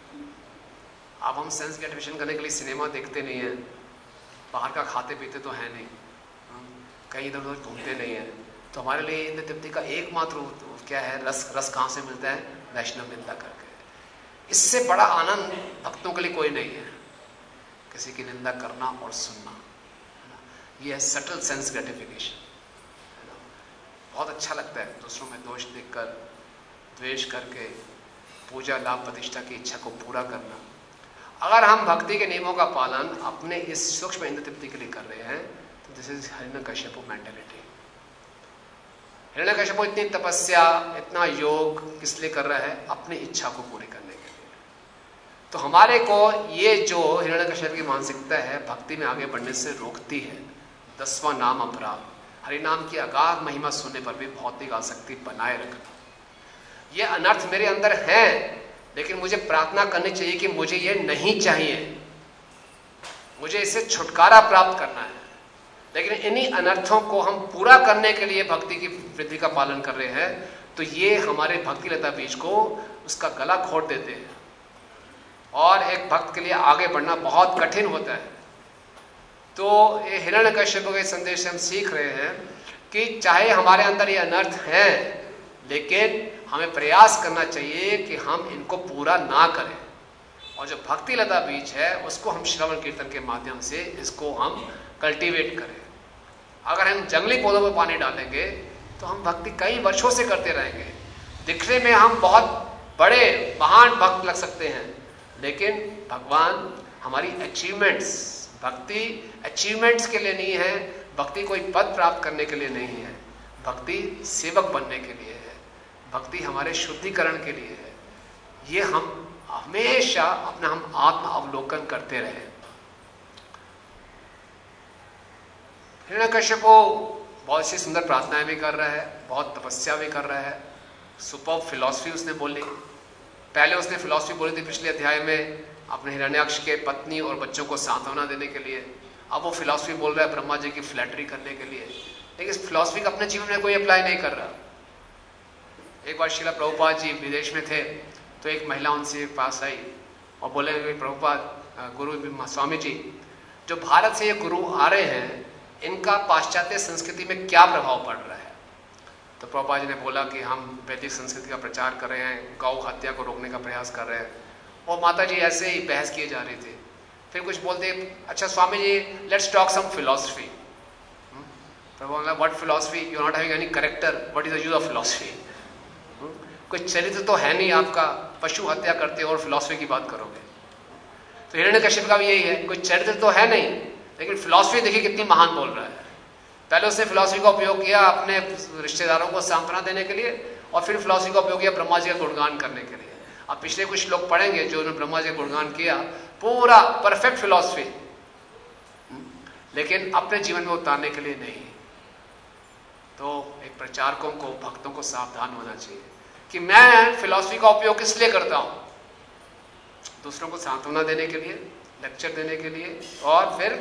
अब हम सेंस ग्रेटिफिकेशन करने के लिए सिनेमा देखते नहीं हैं, बाहर का खाते पीते तो है नहीं, कहीं इधर उधर घूमते नहीं है, तो हमारे लिए इंद्र तृप्ति का एकमात्र क्या है, रस रस कहाँ से मिलता है? वैष्णव निंदा करके। इससे बड़ा आनंद भक्तों के लिए कोई नहीं है, किसी की निंदा करना और सुनना, है ना? ये है सटल सेंस ग्रेटिफिकेशन, है ना? बहुत अच्छा लगता है दूसरों में दोष देखकर, द्वेष करके, पूजा, लाभ, प्रतिष्ठा की इच्छा को पूरा करना। अगर हम भक्ति के नियमों का पालन अपने इस सूक्ष्म इंद्र तृप्ति के लिए कर रहे हैं, तो this is Hiranyakashyap mentality. Hiranyakashyap इतनी तपस्या, इतना योग किस लिए कर रहा है? अपनी इच्छा को पूरी करने के लिए। तो हमारे को ये जो हिरण्यकश्यप की मानसिकता है, भक्ति में आगे बढ़ने से रोकती है। दसवां नाम अपराध, हरिनाम की अगाध महिमा सुनने पर भी भौतिक आसक्ति बनाए रखना। ये अनर्थ मेरे अंदर है, लेकिन मुझे प्रार्थना करनी चाहिए कि मुझे ये नहीं चाहिए, मुझे इससे छुटकारा प्राप्त करना है। लेकिन इन्हीं अनर्थों को हम पूरा करने के लिए भक्ति की वृद्धि का पालन कर रहे हैं, तो ये हमारे भक्ति लता बीज को उसका गला घोट देते हैं, और एक भक्त के लिए आगे बढ़ना बहुत कठिन होता है। तो ये हिरण्यकश्यप के संदेश से हम सीख रहे हैं कि चाहे हमारे अंदर ये अनर्थ हैं, लेकिन हमें प्रयास करना चाहिए कि हम इनको पूरा ना करें, और जो भक्ति लता बीज है उसको हम श्रवण कीर्तन के माध्यम से इसको हम कल्टीवेट करें। अगर हम जंगली पौधों पर पानी डालेंगे तो हम भक्ति कई वर्षों से करते रहेंगे। दिखने में हम बहुत बड़े महान भक्त लग सकते हैं, लेकिन भगवान हमारी अचीवमेंट्स, भक्ति अचीवमेंट्स के लिए नहीं है, भक्ति कोई पद प्राप्त करने के लिए नहीं है, भक्ति सेवक बनने के लिए है, भक्ति हमारे शुद्धिकरण के लिए है। ये हम हमेशा अपना हम आत्म अवलोकन करते रहे। हिरण्यकश्यप बहुत सी सुंदर प्रार्थनाएं भी कर रहा है, बहुत तपस्या भी कर रहा है, सुपर फिलॉसफी उसने बोली। पहले उसने फिलॉसफी बोली थी पिछले अध्याय में अपने हिरण्याक्ष के पत्नी और बच्चों को सांत्वना देने के लिए। अब वो फिलॉसफी बोल रहा है ब्रह्मा जी की फ्लैटरी करने के लिए, लेकिन इस फिलॉसफी का अपने जीवन में कोई अप्लाई नहीं कर रहा। एक बार श्रीला प्रभुपाद जी विदेश में थे, तो एक महिला उनसे पास आई और बोले प्रभुपाद, गुरु स्वामी जी, जो भारत से ये गुरु आ रहे हैं, इनका पाश्चात्य संस्कृति में क्या प्रभाव पड़ रहा है? तो प्रभुपाद जी ने बोला कि हम वैदिक संस्कृति का प्रचार कर रहे हैं, गौ हत्या को रोकने का प्रयास कर रहे हैं। और माता जी ऐसे ही बहस किए जा रहे थे। फिर कुछ बोलते, अच्छा Swami ji, let's talk some philosophy. प्रभु बोला, what philosophy? You are not having any character, what is the use of philosophy? कोई चरित्र तो है नहीं आपका, पशु हत्या करते हो और फिलॉसफी की बात करोगे। तो हिरण्यकश्यप का भी यही है, कोई चरित्र तो है नहीं, लेकिन फिलॉसफी देखिए कितनी महान बोल रहा है। पहले उसने फिलॉसफी का उपयोग किया अपने रिश्तेदारों को सांत्वना देने के लिए, और फिर फिलॉसफी का उपयोग किया ब्रह्मा जी का गुणगान करने के लिए। अब पिछले कुछ लोग पढ़ेंगे जो उन्होंने ब्रह्मा जी का गुणगान किया, पूरा परफेक्ट फिलॉसफी, लेकिन अपने जीवन में उतारने के लिए नहीं। तो एक प्रचारकों को, भक्तों को सावधान होना चाहिए कि मैं फिलॉसफी का उपयोग किस लिए करता हूं? दूसरों को सांत्वना देने के लिए, लेक्चर देने के लिए, और फिर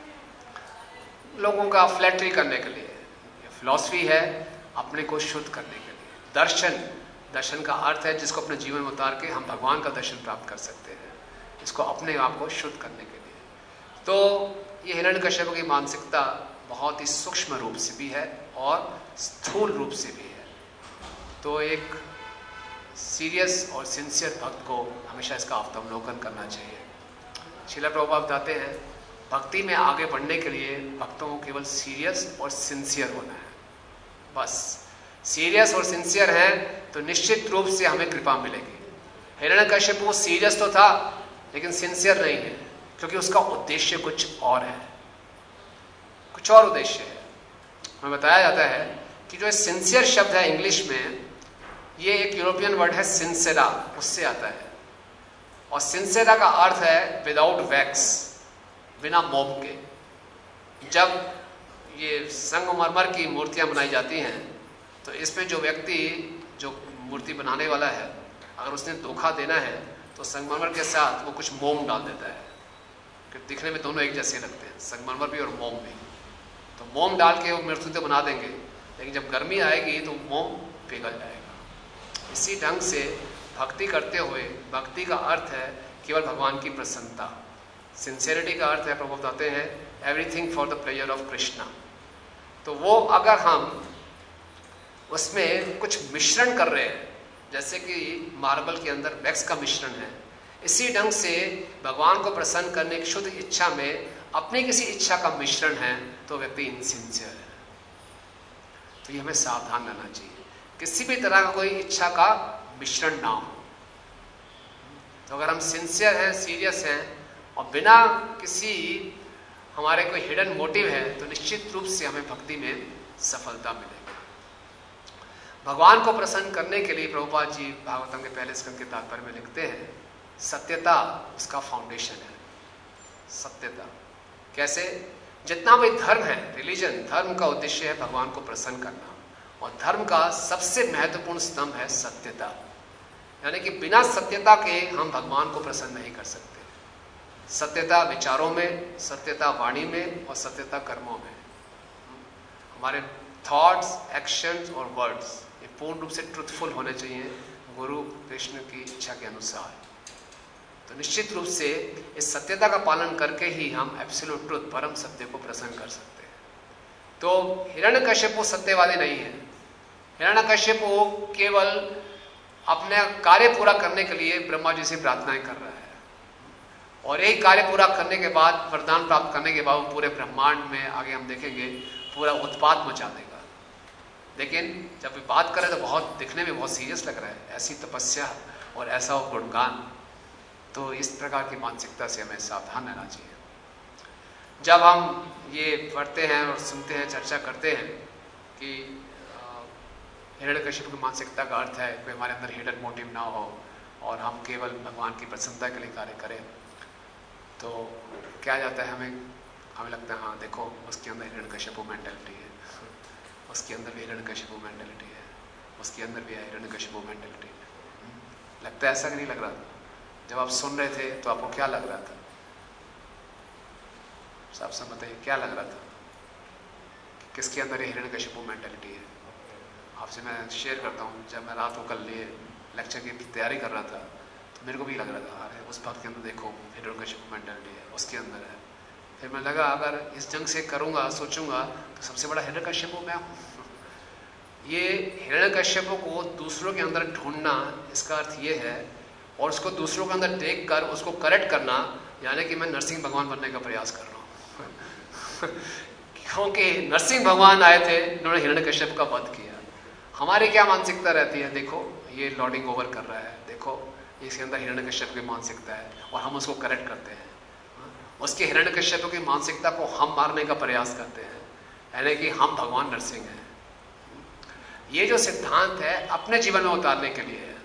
लोगों का फ्लैटरी करने के लिए। फिलॉसफी है अपने को शुद्ध करने के लिए। दर्शन, दर्शन का अर्थ है जिसको अपने जीवन में उतार के हम भगवान का दर्शन प्राप्त कर सकते हैं, इसको अपने आप को शुद्ध करने के लिए। तो ये हिरण्यकश्यप की मानसिकता बहुत ही सूक्ष्म रूप से भी है और स्थूल रूप से भी है। तो एक सीरियस और सिंसियर भक्त को हमेशा इसका अवलोकन करना चाहिए। श्रील प्रभुपाद बताते हैं, भक्ति में आगे बढ़ने के लिए भक्तों को केवल सीरियस और सिंसियर होना है, बस। सीरियस और सिंसियर है तो निश्चित रूप से हमें कृपा मिलेगी। हिरण्यकश्यप वो सीरियस तो था, लेकिन सिंसियर नहीं है, क्योंकि उसका उद्देश्य कुछ और है, कुछ और उद्देश्य है। हमें बताया जाता है कि जो सिंसियर शब्द है इंग्लिश में, ये एक यूरोपियन वर्ड है सिंसेरा, उससे आता है। और सिंसेरा का अर्थ है विदाउट वैक्स, बिना मोम के। जब ये संगमरमर की मूर्तियां बनाई जाती हैं, तो इसमें जो व्यक्ति जो मूर्ति बनाने वाला है, अगर उसने धोखा देना है तो संगमरमर के साथ वो कुछ मोम डाल देता है, कि दिखने में दोनों एक जैसे लगते हैं, संगमरमर भी और मोम भी। तो मोम डाल के वो मूर्ति तो बना देंगे, लेकिन जब गर्मी आएगी तो मोम पिघल जाएगा। इसी ढंग से भक्ति करते हुए, भक्ति का अर्थ है केवल भगवान की प्रसन्नता। सिंसेरिटी का अर्थ है, प्रभु बताते हैं, everything for the pleasure of Krishna. तो वो अगर हम उसमें कुछ मिश्रण कर रहे हैं, जैसे कि मार्बल के अंदर वैक्स का मिश्रण है, इसी ढंग से भगवान को प्रसन्न करने की शुद्ध इच्छा में अपनी किसी इच्छा का मिश्रण है, तो व्यक्ति इनसिंसियर है। तो ये हमें सावधान रहना चाहिए, किसी भी तरह का कोई इच्छा का मिश्रण ना हो। तो अगर हम सिंसियर हैं, सीरियस हैं और बिना किसी हमारे कोई हिडन मोटिव है, तो निश्चित रूप से हमें भक्ति में सफलता मिलेगी। भगवान को प्रसन्न करने के लिए प्रभुपाद जी भागवतम के पहले स्कंद के तात्पर्य में लिखते हैं, सत्यता उसका फाउंडेशन है। सत्यता कैसे? जितना भी धर्म है, रिलीजन, धर्म का उद्देश्य है भगवान को प्रसन्न करना, और धर्म का सबसे महत्वपूर्ण स्तंभ है सत्यता। यानी कि बिना सत्यता के हम भगवान को प्रसन्न नहीं कर सकते। सत्यता विचारों में, सत्यता वाणी में और सत्यता कर्मों में। हमारे थॉट्स, एक्शंस और वर्ड्स ये पूर्ण रूप से ट्रुथफुल होने चाहिए गुरु कृष्ण की इच्छा के अनुसार। तो निश्चित रूप से इस सत्यता का पालन करके ही हम एब्सोल्यूट ट्रुथ, परम सत्य को प्रसन्न कर सकते हैं। तो हिरण्यकश्यप सत्यवादी नहीं है। हिरण्यकश्यप केवल अपने कार्य पूरा करने के लिए ब्रह्मा जी से प्रार्थनाएं कर रहा है, और एक कार्य पूरा करने के बाद, वरदान प्राप्त करने के बाद, वो पूरे ब्रह्मांड में, आगे हम देखेंगे, पूरा उत्पात मचा देगा। लेकिन जब भी बात करें तो बहुत दिखने में बहुत सीरियस लग रहा है, ऐसी तपस्या और ऐसा गुणगान। तो इस प्रकार की मानसिकता से हमें सावधान रहना चाहिए। जब हम ये पढ़ते हैं और सुनते हैं, चर्चा करते हैं कि हिरण्यकश्यप की मानसिकता का अर्थ है कि हमारे अंदर हिडन मोटिव ना हो और हम केवल भगवान की प्रसन्नता के लिए कार्य करें, तो क्या जाता है, हमें हमें लगता है हाँ देखो उसके अंदर हिरण्यकश्यप मेंटालिटी है, उसके अंदर भी हिरण्यकश्यप मेंटालिटी है, उसके अंदर भी हिरण्यकश्यप मेंटालिटी है। लगता है ऐसा कि नहीं लग रहा था? जब आप सुन रहे थे तो आपको क्या लग रहा था? साफ साफ बताइए, क्या लग रहा था? किसके अंदर हिरण्यकश्यप मेंटालिटी है? आपसे मैं शेयर करता हूँ, जब मैं रात को कल लिए लेक्चर की तैयारी कर रहा था तो मेरे को भी लग रहा था, अरे उस भक्त के अंदर देखो हिरण्यकश्यप मेंटालिटी है, उसके अंदर है। फिर मैं लगा अगर इस ढंग से करूँगा, सोचूंगा, तो सबसे बड़ा हिरण्यकश्यप मैं हूँ। ये हिरण्यकश्यप को दूसरों के अंदर ढूंढना, इसका अर्थ ये है, और उसको दूसरों के अंदर देख कर उसको करेक्ट करना, यानी कि मैं नरसिंह भगवान बनने का प्रयास कर रहा हूँ। क्योंकि नरसिंह भगवान आए थे, उन्होंने हिरण्यकश्यप का वध किया। हमारी क्या मानसिकता रहती है? देखो ये लॉर्डिंग ओवर कर रहा है, देखो इसके अंदर हिरण्यकश्यप की मानसिकता है, और हम उसको करेक्ट करते हैं। उसके हिरण्यकश्यप की मानसिकता को हम मारने का प्रयास करते हैं, यानी कि हम भगवान नरसिंह हैं। ये जो सिद्धांत है अपने जीवन में उतारने के लिए है,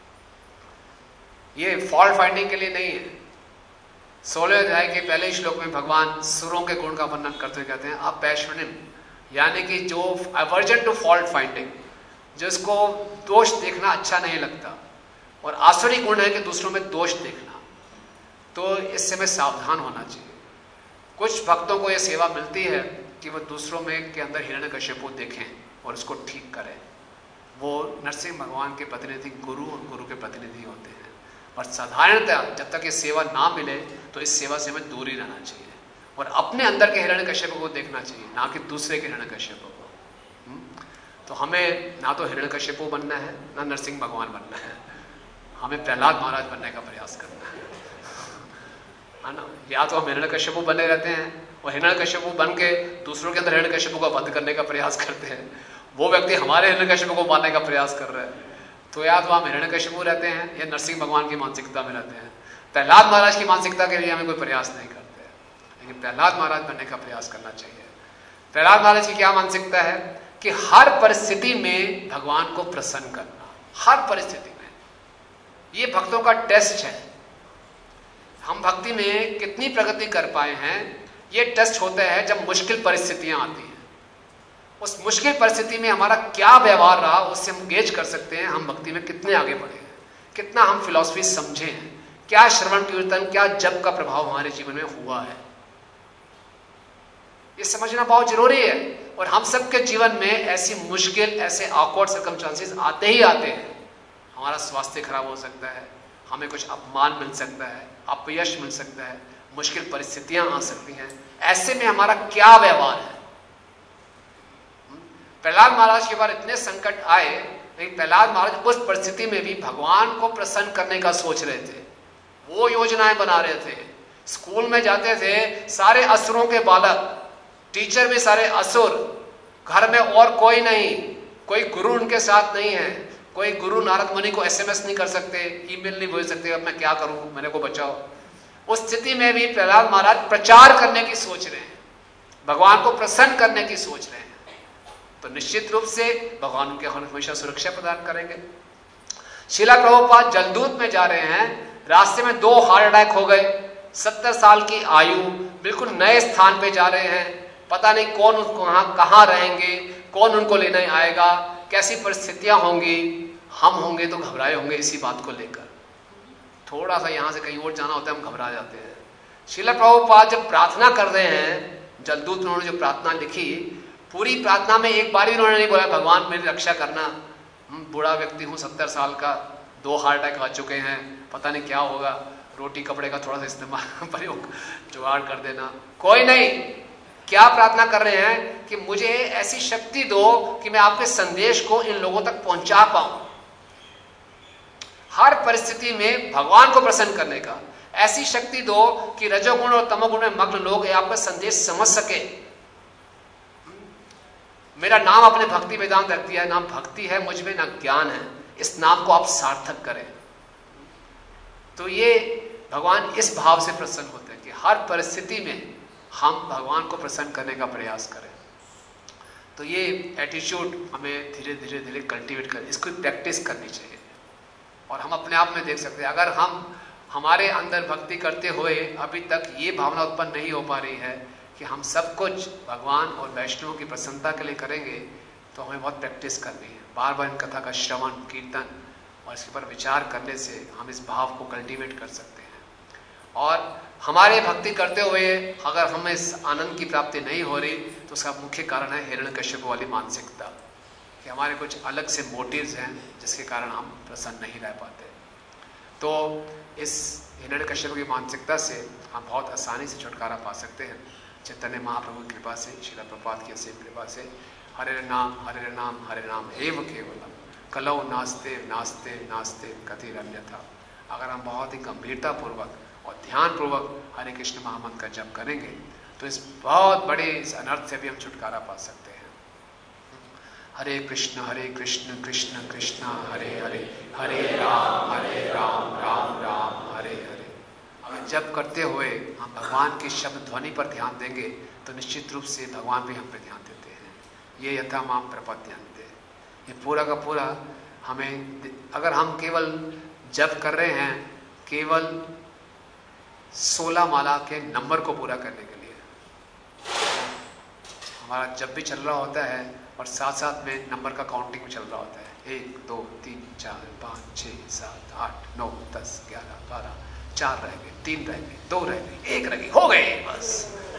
ये फॉल्ट फाइंडिंग के लिए नहीं है। सोलह अध्याय के पहले श्लोक में भगवान सुरों के गुण का वर्णन करते हुए कहते हैं अपैश्वनिम, यानी कि जो अवर्जन टू फॉल्ट फाइंडिंग, जिसको दोष देखना अच्छा नहीं लगता, और आसुरी गुण है कि दूसरों में दोष देखना। तो इससे में सावधान होना चाहिए। कुछ भक्तों को यह सेवा मिलती है कि वह दूसरों में के अंदर हिरण्यकश्यप को देखें और उसको ठीक करें। वो नरसिंह भगवान के प्रतिनिधि गुरु और गुरु के प्रतिनिधि होते हैं। और साधारणतः जब तक ये सेवा ना मिले तो इस सेवा से हमें दूर ही रहना चाहिए, और अपने अंदर के हिरण्यकश्यप को देखना चाहिए, ना कि दूसरे के हिरण्यकश्यप को। तो हमें ना तो हिरण्यकश्यप बनना है, ना नरसिंह भगवान बनना है, हमें प्रहलाद महाराज बनने का प्रयास करना है, है ना। या तो हम हिरण्यकश्यप बने रहते हैं और हिरण्यकश्यप बन के दूसरों के अंदर हिरण्यकश्यप का वध करने का प्रयास करते हैं, वो व्यक्ति हमारे हिरण्यकश्यप को मारने का प्रयास कर रहा है। तो या तो हम हिरण्यकश्यप रहते हैं या नरसिंह भगवान की मानसिकता में रहते हैं। प्रहलाद महाराज की मानसिकता के लिए हमें कोई प्रयास नहीं करते, लेकिन प्रहलाद महाराज बनने का प्रयास करना चाहिए। प्रहलाद महाराज की क्या मानसिकता है कि हर परिस्थिति में भगवान को प्रसन्न करना, हर परिस्थिति में। ये भक्तों का टेस्ट है, हम भक्ति में कितनी प्रगति कर पाए हैं, ये टेस्ट होता है जब मुश्किल परिस्थितियां आती हैं। उस मुश्किल परिस्थिति में हमारा क्या व्यवहार रहा, उससे हम गेज कर सकते हैं हम भक्ति में कितने आगे बढ़े हैं, कितना हम फिलॉसफी समझे हैं, क्या श्रवण कीर्तन, क्या जप का प्रभाव हमारे जीवन में हुआ है। ये समझना बहुत जरूरी है। और हम सबके जीवन में ऐसी मुश्किल, ऐसे ऑकवर्ड सर्कमस्टांसेस आते ही आते हैं। हमारा स्वास्थ्य खराब हो सकता है, हमें कुछ अपमान मिल सकता है, अपयश मिल सकता है, मुश्किल परिस्थितियां आ सकती हैं। ऐसे में हमारा क्या व्यवहार है। प्रहलाद महाराज के बाद इतने संकट आए, लेकिन प्रहलाद महाराज उस परिस्थिति में भी भगवान को प्रसन्न करने का सोच रहे थे, वो योजनाएं बना रहे थे। स्कूल में जाते थे, सारे असुरों के बालक, टीचर भी सारे असुर, घर में और कोई नहीं, कोई गुरु उनके साथ नहीं है, कोई गुरु नारद मुनि को एसएमएस नहीं कर सकते, ईमेल नहीं भेज सकते, अब मैं क्या करूं, मेरे को बचाओ। उस स्थिति में भी प्रहलाद महाराज प्रचार करने की सोच रहे हैं, भगवान को प्रसन्न करने की सोच रहे हैं। तो निश्चित रूप से भगवान उनके हमेशा सुरक्षा प्रदान करेंगे। श्रीला प्रभुपाद जलदूत में जा रहे हैं, रास्ते में दो हार्ट अटैक हो गए, सत्तर साल की आयु, बिल्कुल नए स्थान पे जा रहे हैं, पता नहीं कौन उनको कहां कहां रहेंगे, कौन उनको लेने आएगा, कैसी परिस्थितियां होंगी। हम होंगे तो घबराए होंगे इसी बात को लेकर। थोड़ा सा यहां से कहीं और जाना होता है, हम घबरा जाते हैं। श्रीला प्रभुपाद जब प्रार्थना कर रहे हैं, जलदूत उन्होंने जो प्रार्थना लिखी, पूरी प्रार्थना में एक बार भी उन्होंने नहीं बोला भगवान मेरी रक्षा करना, बूढ़ा व्यक्ति हूं, सत्तर साल का, दो हार्ट अटैक आ चुके हैं, पता नहीं क्या होगा, रोटी कपड़े का थोड़ा सा इस्तेमाल प्रयोग जुगाड़ कर देना। कोई नहीं, क्या प्रार्थना कर रहे हैं कि मुझे ऐसी शक्ति दो कि मैं आपके संदेश को इन लोगों तक पहुंचा पाऊं। हर परिस्थिति में भगवान को प्रसन्न करने का ऐसी शक्ति दो कि रजोगुण और तमोगुण में मग्न लोग आपका संदेश समझ सके। मेरा नाम अपने भक्ति वेदांत रख दिया है, नाम भक्ति है मुझ में, ना ज्ञान है, इस नाम को आप सार्थक करें। तो ये भगवान इस भाव से प्रसन्न होते हैं कि हर परिस्थिति में हम भगवान को प्रसन्न करने का प्रयास करें। तो ये एटीट्यूड हमें धीरे धीरे धीरे कल्टीवेट कर, इसको प्रैक्टिस करनी चाहिए। और हम अपने आप में देख सकते हैं, अगर हम हमारे अंदर भक्ति करते हुए अभी तक ये भावना उत्पन्न नहीं हो पा रही है कि हम सब कुछ भगवान और वैष्णव की प्रसन्नता के लिए करेंगे, तो हमें बहुत प्रैक्टिस करनी है। बार बार इन कथा का श्रवण कीर्तन और इसके पर विचार करने से हम इस भाव को कल्टीवेट कर सकते हैं। और हमारे भक्ति करते हुए अगर हमें इस आनंद की प्राप्ति नहीं हो रही, तो उसका मुख्य कारण है हिरण्यकश्यप वाली मानसिकता, कि हमारे कुछ अलग से मोटिव्स हैं जिसके कारण हम प्रसन्न नहीं रह पाते। तो इस हिरण्यकश्यप की मानसिकता से हम बहुत आसानी से छुटकारा पा सकते हैं चैतन्य महाप्रभु की कृपा से, श्रील प्रभुपाद की असीम कृपा से। हरे नाम हरे नाम हरे नाम एव केवलम कलौ नास्ते नास्ते नास्ते कथिर अन्यथा। अगर हम बहुत ही गंभीरता पूर्वक और ध्यान पूर्वक हरे कृष्ण महामंत्र का जप करेंगे, तो इस बहुत बड़े इस अनर्थ से भी हम छुटकारा पा सकते हैं। हरे कृष्ण हरे कृष्ण कृष्ण कृष्ण हरे हरे, हरे राम हरे राम राम राम हरे हरे। अगर जप करते हुए हम भगवान के शब्द ध्वनि पर ध्यान देंगे, तो निश्चित रूप से भगवान भी हम पे ध्यान देते हैं। ये यथा माम प्रपद्यन्ते, ये पूरा का पूरा हमें, अगर हम केवल जप कर रहे हैं केवल सोलह माला के नंबर को पूरा करने के लिए, हमारा जब भी चल रहा होता है और साथ साथ में नंबर का काउंटिंग भी चल रहा होता है, एक दो तीन चार पाँच छः सात आठ नौ दस ग्यारह बारह, चार रह गए, तीन रह गए, दो रह गए, एक रह गई, हो गए, बस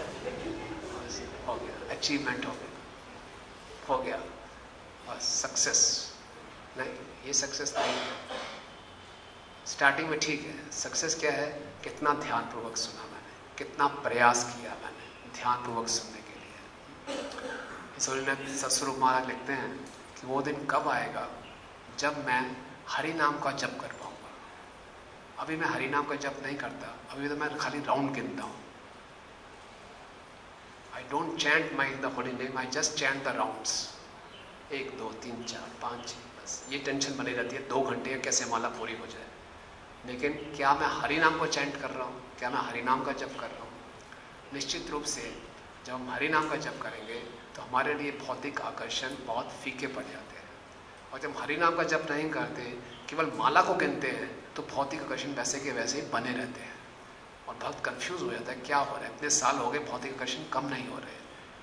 हो गया, अचीवमेंट हो गया, हो गया, बस सक्सेस। नहीं, ये सक्सेस नहीं है। स्टार्टिंग में ठीक है, सक्सेस क्या है, कितना ध्यानपूर्वक सुना मैंने, कितना प्रयास किया मैंने ध्यानपूर्वक सुनने के लिए। इसलिए सतस्वरूप महाराज लिखते हैं कि वो दिन कब आएगा जब मैं हरि नाम का जप कर पाऊंगा। अभी मैं हरि नाम का जप नहीं करता, अभी तो मैं खाली राउंड गिनता हूं। I don't chant my the holy name, I just chant the rounds, एक दो तीन चार पाँच छः, बस ये टेंशन बनी रहती है दो घंटे कैसे माला पूरी हो जाए। लेकिन क्या मैं हरि नाम को चैंट कर रहा हूँ, क्या मैं हरि नाम का जप कर रहा हूँ? निश्चित रूप से जब हम हरि नाम का जप करेंगे तो हमारे लिए भौतिक आकर्षण बहुत फीके पड़ जाते हैं। और जब हरि नाम का जप नहीं करते, केवल माला को गिनते हैं, तो भौतिक आकर्षण वैसे के वैसे ही बने रहते हैं और बहुत कंफ्यूज हो जाता है, क्या हो रहा है, इतने साल हो गए भौतिक आकर्षण कम नहीं हो रहे।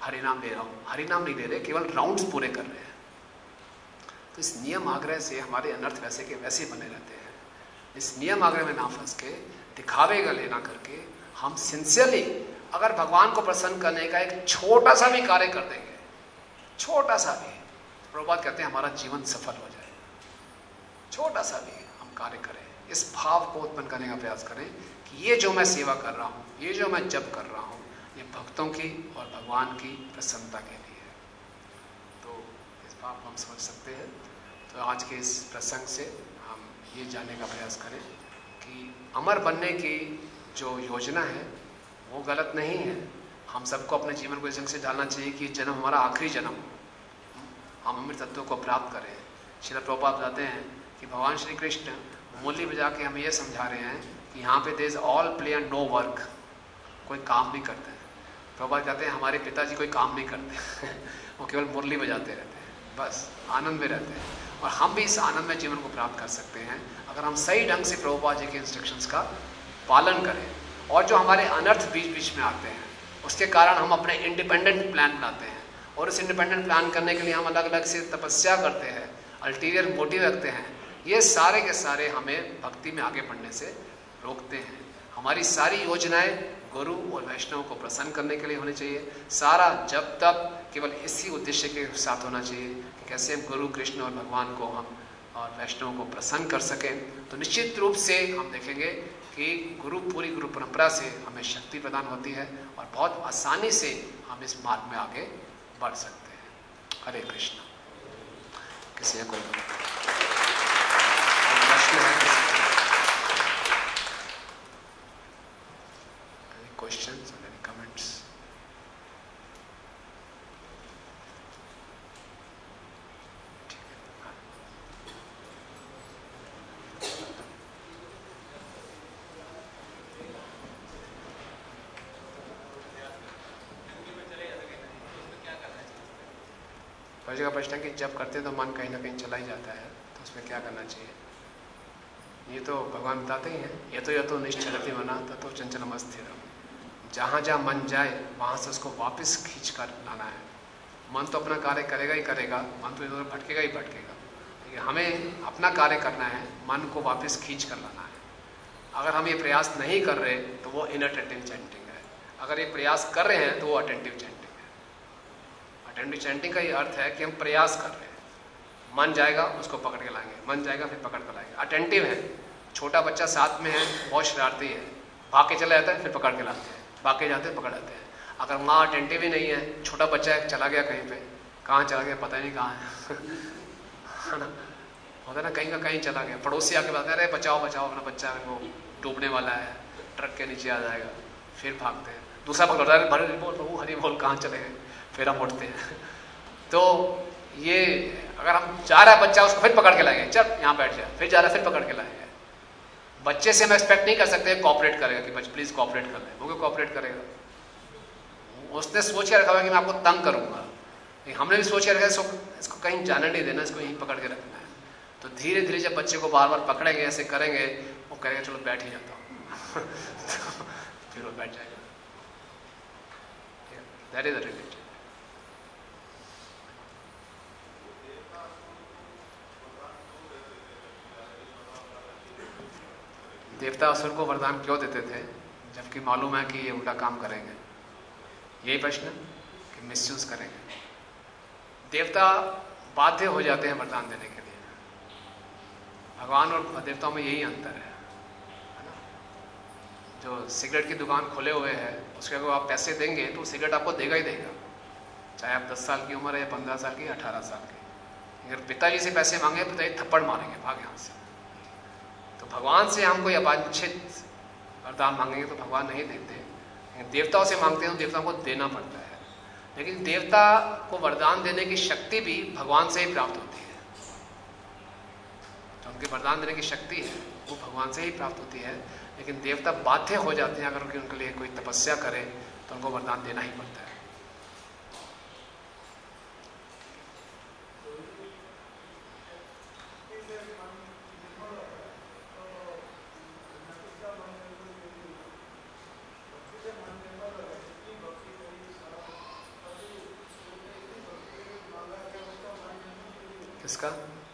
हरि नाम ले रहा हूं, हरि नाम नहीं ले रहे, केवल राउंड्स पूरे कर रहे हैं। तो इस नियम आग्रह से हमारे अनर्थ वैसे के वैसे बने रहते हैं। इस नियम आग्रह में ना फंस के, दिखावे का लेना करके, हम सिंसियरली अगर भगवान को प्रसन्न करने का एक छोटा सा भी कार्य कर देंगे, छोटा सा भी, प्रभुपाद कहते हैं हमारा जीवन सफल हो जाए। छोटा सा भी हम कार्य करें, इस भाव को उत्पन्न करने का प्रयास करें कि ये जो मैं सेवा कर रहा हूं, ये जो मैं जप कर रहा हूं, ये भक्तों की और भगवान की प्रसन्नता के लिए है। तो इस भाव को हम समझ सकते हैं। तो आज के इस प्रसंग से हम ये जानने का प्रयास करें कि अमर बनने की जो योजना है वो गलत नहीं है। हम सबको अपने जीवन को इस ढंग से ढालना चाहिए कि जन्म हमारा आखिरी जन्म हो, हम अमृत तत्व को प्राप्त करें। श्रील प्रभुपाद बताते हैं कि भगवान श्री कृष्ण मुरली बजा के हमें यह समझा रहे हैं कि यहाँ पे there is all play and no work, कोई काम नहीं करते हैं। प्रभुपाद कहते हैं हमारे पिताजी कोई काम नहीं करते वो केवल मुरली बजाते रहते हैं, बस आनंद में रहते हैं। और हम भी इस आनंद में जीवन को प्राप्त कर सकते हैं अगर हम सही ढंग से प्रभुपाद जी के इंस्ट्रक्शंस का पालन करें। और जो हमारे अनर्थ बीच बीच में आते हैं उसके कारण हम अपने इंडिपेंडेंट प्लान बनाते हैं, और उस इंडिपेंडेंट प्लान करने के लिए हम अलग अलग से तपस्या करते हैं, अल्टीरियर मोटिव रखते हैं। ये सारे के सारे हमें भक्ति में आगे बढ़ने से रोकते हैं। हमारी सारी योजनाएं गुरु और वैष्णव को प्रसन्न करने के लिए होनी चाहिए। सारा जब तब केवल इसी उद्देश्य के साथ होना चाहिए कि कैसे हम गुरु कृष्ण और भगवान को हम और वैष्णव को प्रसन्न कर सकें। तो निश्चित रूप से हम देखेंगे कि गुरु पूरी गुरु परंपरा से हमें शक्ति प्रदान होती है और बहुत आसानी से हम इस मार्ग में आगे बढ़ सकते हैं। हरे कृष्ण। किसी का कोई प्रश्न है? क्वेश्चंस और एनी कमेंट्स? हर जगह प्रश्न है कि जब करते हैं तो मन कहीं ना कहीं चला ही जाता है, तो उसमें क्या करना चाहिए? ये तो भगवान बताते ही हैं, ये तो ये तो निश्चलति मना ततो चंचलम स्थिरम। जहाँ जहाँ मन जाए वहाँ से उसको वापस खींच कर लाना है। मन तो अपना कार्य करेगा ही करेगा, मन तो इधर भटकेगा ही भटकेगा, लेकिन हमें अपना कार्य करना है, मन को वापस खींच कर लाना है। अगर हम ये प्रयास नहीं कर रहे तो वो इनअटेंटिव चैंटिंग है, अगर ये प्रयास कर रहे हैं तो वो अटेंटिव चैंटिंग है। अटेंटिव चैंटिंग का ये अर्थ है कि हम प्रयास कर रहे हैं, मन जाएगा उसको पकड़ के लाएंगे, मन जाएगा फिर पकड़ कर लाएंगे। अटेंटिव है। छोटा बच्चा साथ में है, बहुत शरारती है, भाग के चला जाता है, फिर पकड़ के लाते हैं, भाग के जाते हैं, पकड़ लाते हैं। अगर माँ अटेंटिव ही नहीं है, छोटा बच्चा है चला गया कहीं पे, कहाँ चला गया पता ही नहीं कहाँ है है ना, होता है ना, कहीं का कहीं चला गया। पड़ोसी आके बताते हैं अरे बचाओ बचाओ अपना बच्चा, वो डूबने वाला है, ट्रक के नीचे आ जाएगा, फिर भागते हैं। दूसरा पकड़ता है, हरी बोल प्रभु हरी बोल, कहाँ चले गए, फिर हम उठते हैं। तो ये अगर हम जा रहा है बच्चा, उसको फिर पकड़ के लाएंगे, चल यहाँ बैठ जाए, फिर जा रहा है फिर पकड़ के लाएंगे। बच्चे से हम एक्सपेक्ट नहीं कर सकते कॉपरेट करेगा कि बच्चे प्लीज कॉपरेट कर ले, वो क्यों कॉपरेट करेगा? उसने सोच के रखा हुआ कि मैं आपको तंग करूंगा, लेकिन हमने भी सोच के रखा है इसको, इसको कहीं जाने नहीं देना, इसको यहीं पकड़ के रखना है। तो धीरे धीरे जब बच्चे को बार बार पकड़ेंगे, ऐसे करेंगे, वो कहेंगे चलो बैठ ही जाता हूँ तो फिर वो बैठ जाएगा। That is the relation. देवता असुर को वरदान क्यों देते थे जबकि मालूम है कि ये उल्टा काम करेंगे? यही प्रश्न कि मिसयूज करेंगे। देवता बाध्य हो जाते हैं वरदान देने के लिए। भगवान और देवताओं में यही अंतर है, है ना? जो सिगरेट की दुकान खोले हुए है उसके अगर आप पैसे देंगे तो सिगरेट आपको देगा ही देगा, चाहे आप दस साल की उम्र है या पंद्रह साल की, अठारह साल की। अगर पिताजी से पैसे मांगे पिताजी थप्पड़ मारेंगे, भाग यहाँ से। तो भगवान से हम कोई अवांछित वरदान मांगेंगे तो भगवान नहीं देते, लेकिन देवताओं से मांगते हैं तो देवताओं को देना पड़ता है। लेकिन देवता को वरदान देने की शक्ति भी भगवान से ही प्राप्त होती है। जो उनके वरदान देने की शक्ति है वो भगवान से ही प्राप्त होती है, लेकिन देवता बाध्य हो जाते हैं, अगर उनके लिए कोई तपस्या करे तो उनको वरदान देना ही पड़ता है। इसका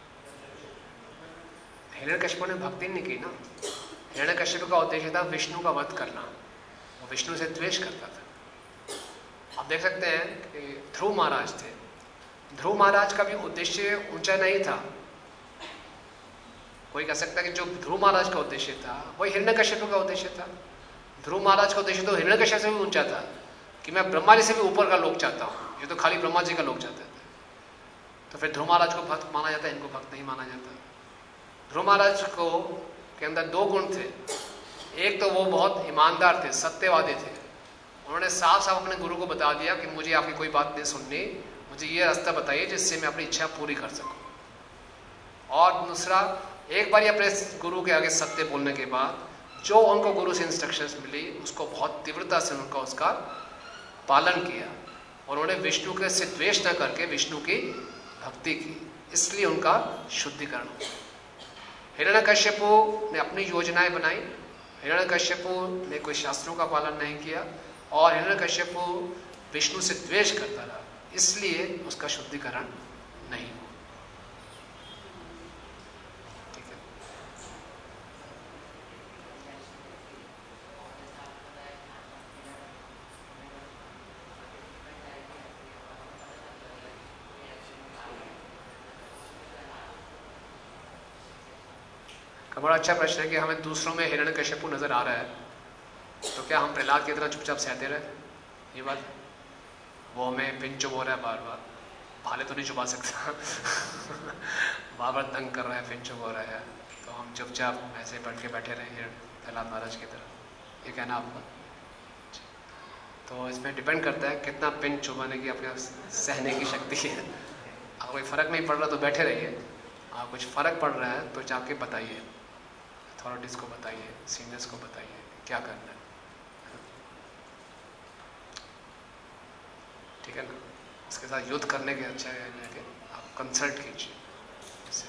हिरण्यकशिपु ने भक्ति नहीं की ना। हिरण्यकशिपु का उद्देश्य था विष्णु का वध करना, वो विष्णु से द्वेष करता था। आप देख सकते हैं कि ध्रुव महाराज थे, ध्रुव महाराज का भी उद्देश्य ऊंचा नहीं था। कोई कह सकता है कि जो ध्रुव महाराज का उद्देश्य था वही हिरण्यकशिपु का उद्देश्य था। ध्रुव महाराज का उद्देश्य तो हिरण्यकशिपु से भी ऊंचा था कि मैं ब्रह्मा जी से भी ऊपर का लोक चाहता हूँ, ये तो खाली ब्रह्मा जी का लोक चाहते थे। तो फिर ध्रुव महाराज को भक्त माना जाता है, इनको भक्त नहीं माना जाता। ध्रुव महाराज को के अंदर दो गुण थे। एक तो वो बहुत ईमानदार थे, सत्यवादी थे। उन्होंने साफ साफ अपने गुरु को बता दिया कि मुझे आपकी कोई बात नहीं सुननी, मुझे ये रास्ता बताइए जिससे मैं अपनी इच्छा पूरी कर सकूं। और दूसरा, एक बार अपने गुरु के आगे सत्य बोलने के बाद जो उनको गुरु से इंस्ट्रक्शंस मिली उसको बहुत तीव्रता से उनका उसका पालन किया और उन्होंने विष्णु के से द्वेष न करके विष्णु की भक्ति की, इसलिए उनका शुद्धिकरण हुआ। हिरण्यकश्यपु ने अपनी योजनाएं बनाई, हिरण्यकश्यपु ने कोई शास्त्रों का पालन नहीं किया और हिरण्यकश्यपु विष्णु से द्वेष करता रहा, इसलिए उसका शुद्धिकरण नहीं हुआ। ठीक है, का बड़ा अच्छा प्रश्न है कि हमें दूसरों में हिरण्यकश्यपु नजर आ रहा है, तो क्या हम प्रहलाद की तरह चुपचाप सहते रहे? ये बात वो हमें पिन चुबो रहा है बार बार, भाले तो नहीं चुबा सकता बार बार तंग कर रहा है, पिन चुबो रहा है, तो हम चुपचाप ऐसे बैठ के बैठे रहे प्रहलाद महाराज की तरह, ये कहना आपका? तो इसमें डिपेंड करता है कितना पिन चुबाने की अपने सहने की शक्ति है। अगर कोई फर्क नहीं पड़ रहा तो बैठे रहिए, अगर कुछ फर्क पड़ रहा है तो जाके बताइए, अथॉरिटीज को बताइए, सीनियर्स को बताइए क्या करना है। ठीक है ना, इसके साथ युद्ध करने के अच्छा है कि आप कंसल्ट कीजिए इससे।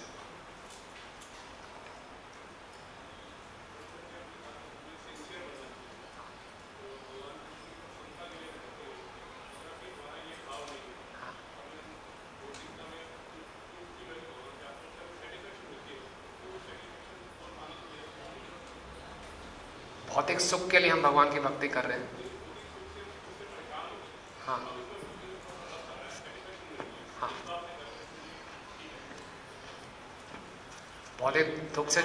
भौतिक सुख के लिए हम भगवान की भक्ति कर रहे हैं। हाँ हाँ, भौतिक दुख से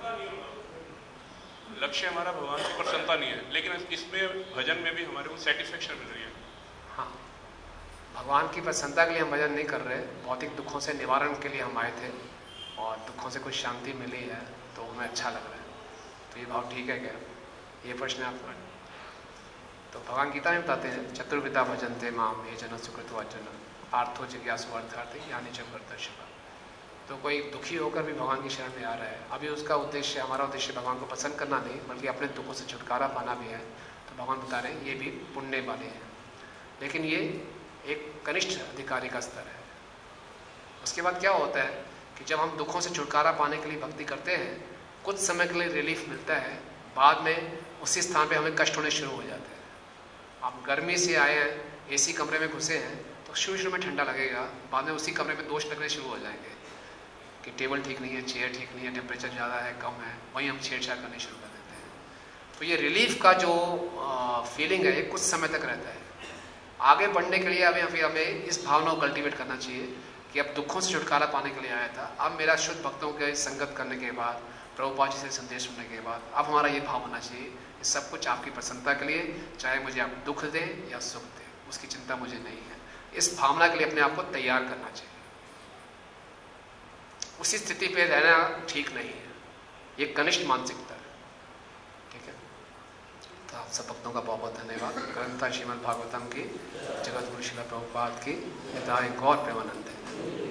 लक्ष्य हमारा भगवान की प्रसन्नता नहीं है, लेकिन इसमें भजन में भी हमारे को सेटिस्फेक्शन मिल रही है। हाँ, भगवान की प्रसन्नता के लिए हम भजन नहीं कर रहे, भौतिक दुखों से निवारण के लिए हम आए थे और दुखों से कुछ शांति मिली है तो हमें अच्छा लग रहा है। तो ये भाव ठीक है क्या? ये प्रश्न आपका। तो भगवान गीता में बताते हैं चतुर्विधा भजन्ते माम ये जन सुकृत वाचन आर्थो जिज्ञासु अर्थार्थी यानी जगदर्शिका। तो कोई दुखी होकर भी भगवान की शरण में आ रहा है, अभी उसका उद्देश्य, हमारा उद्देश्य भगवान को पसंद करना नहीं बल्कि अपने दुखों से छुटकारा पाना भी है, तो भगवान बता रहे हैं ये भी पुण्य वाले हैं, लेकिन ये एक कनिष्ठ अधिकारी का स्तर है। उसके बाद क्या होता है कि जब हम दुखों से छुटकारा पाने के लिए भक्ति करते हैं, कुछ समय के लिए रिलीफ मिलता है, बाद में उसी स्थान पे हमें कष्ट होने शुरू हो जाते हैं। आप गर्मी से आए हैं, एसी कमरे में घुसे हैं, तो शुरू शुरू में ठंडा लगेगा, बाद में उसी कमरे में दोष लगने शुरू हो जाएंगे कि टेबल ठीक नहीं है, चेयर ठीक नहीं है, टेम्परेचर ज़्यादा है, कम है, वहीं हम छेड़छाड़ करने शुरू कर देते हैं। तो ये रिलीफ का जो आ, फीलिंग है ये कुछ समय तक रहता है। आगे बढ़ने के लिए हमें फिर हमें इस भावना को कल्टिवेट करना चाहिए कि अब दुखों से छुटकारा पाने के लिए आया था, अब मेरा शुद्ध भक्तों के संगत करने के बाद, प्रभुपाद जी से संदेश सुनने के बाद, अब हमारा ये भाव होना चाहिए ये सब कुछ आपकी प्रसन्नता के लिए, चाहे मुझे आप दुख दें या सुख दें, उसकी चिंता मुझे नहीं है। इस भावना के लिए अपने आप को तैयार करना चाहिए। उसी स्थिति पे रहना ठीक नहीं है, ये कनिष्ठ मानसिकता है। ठीक है, तो आप सब भक्तों का बहुत बहुत धन्यवाद। ग्रंथा श्रीमद् भागवतम की, जगत गुरु श्रील प्रभुपाद की, हिदाय गौर प्रेमानंद है।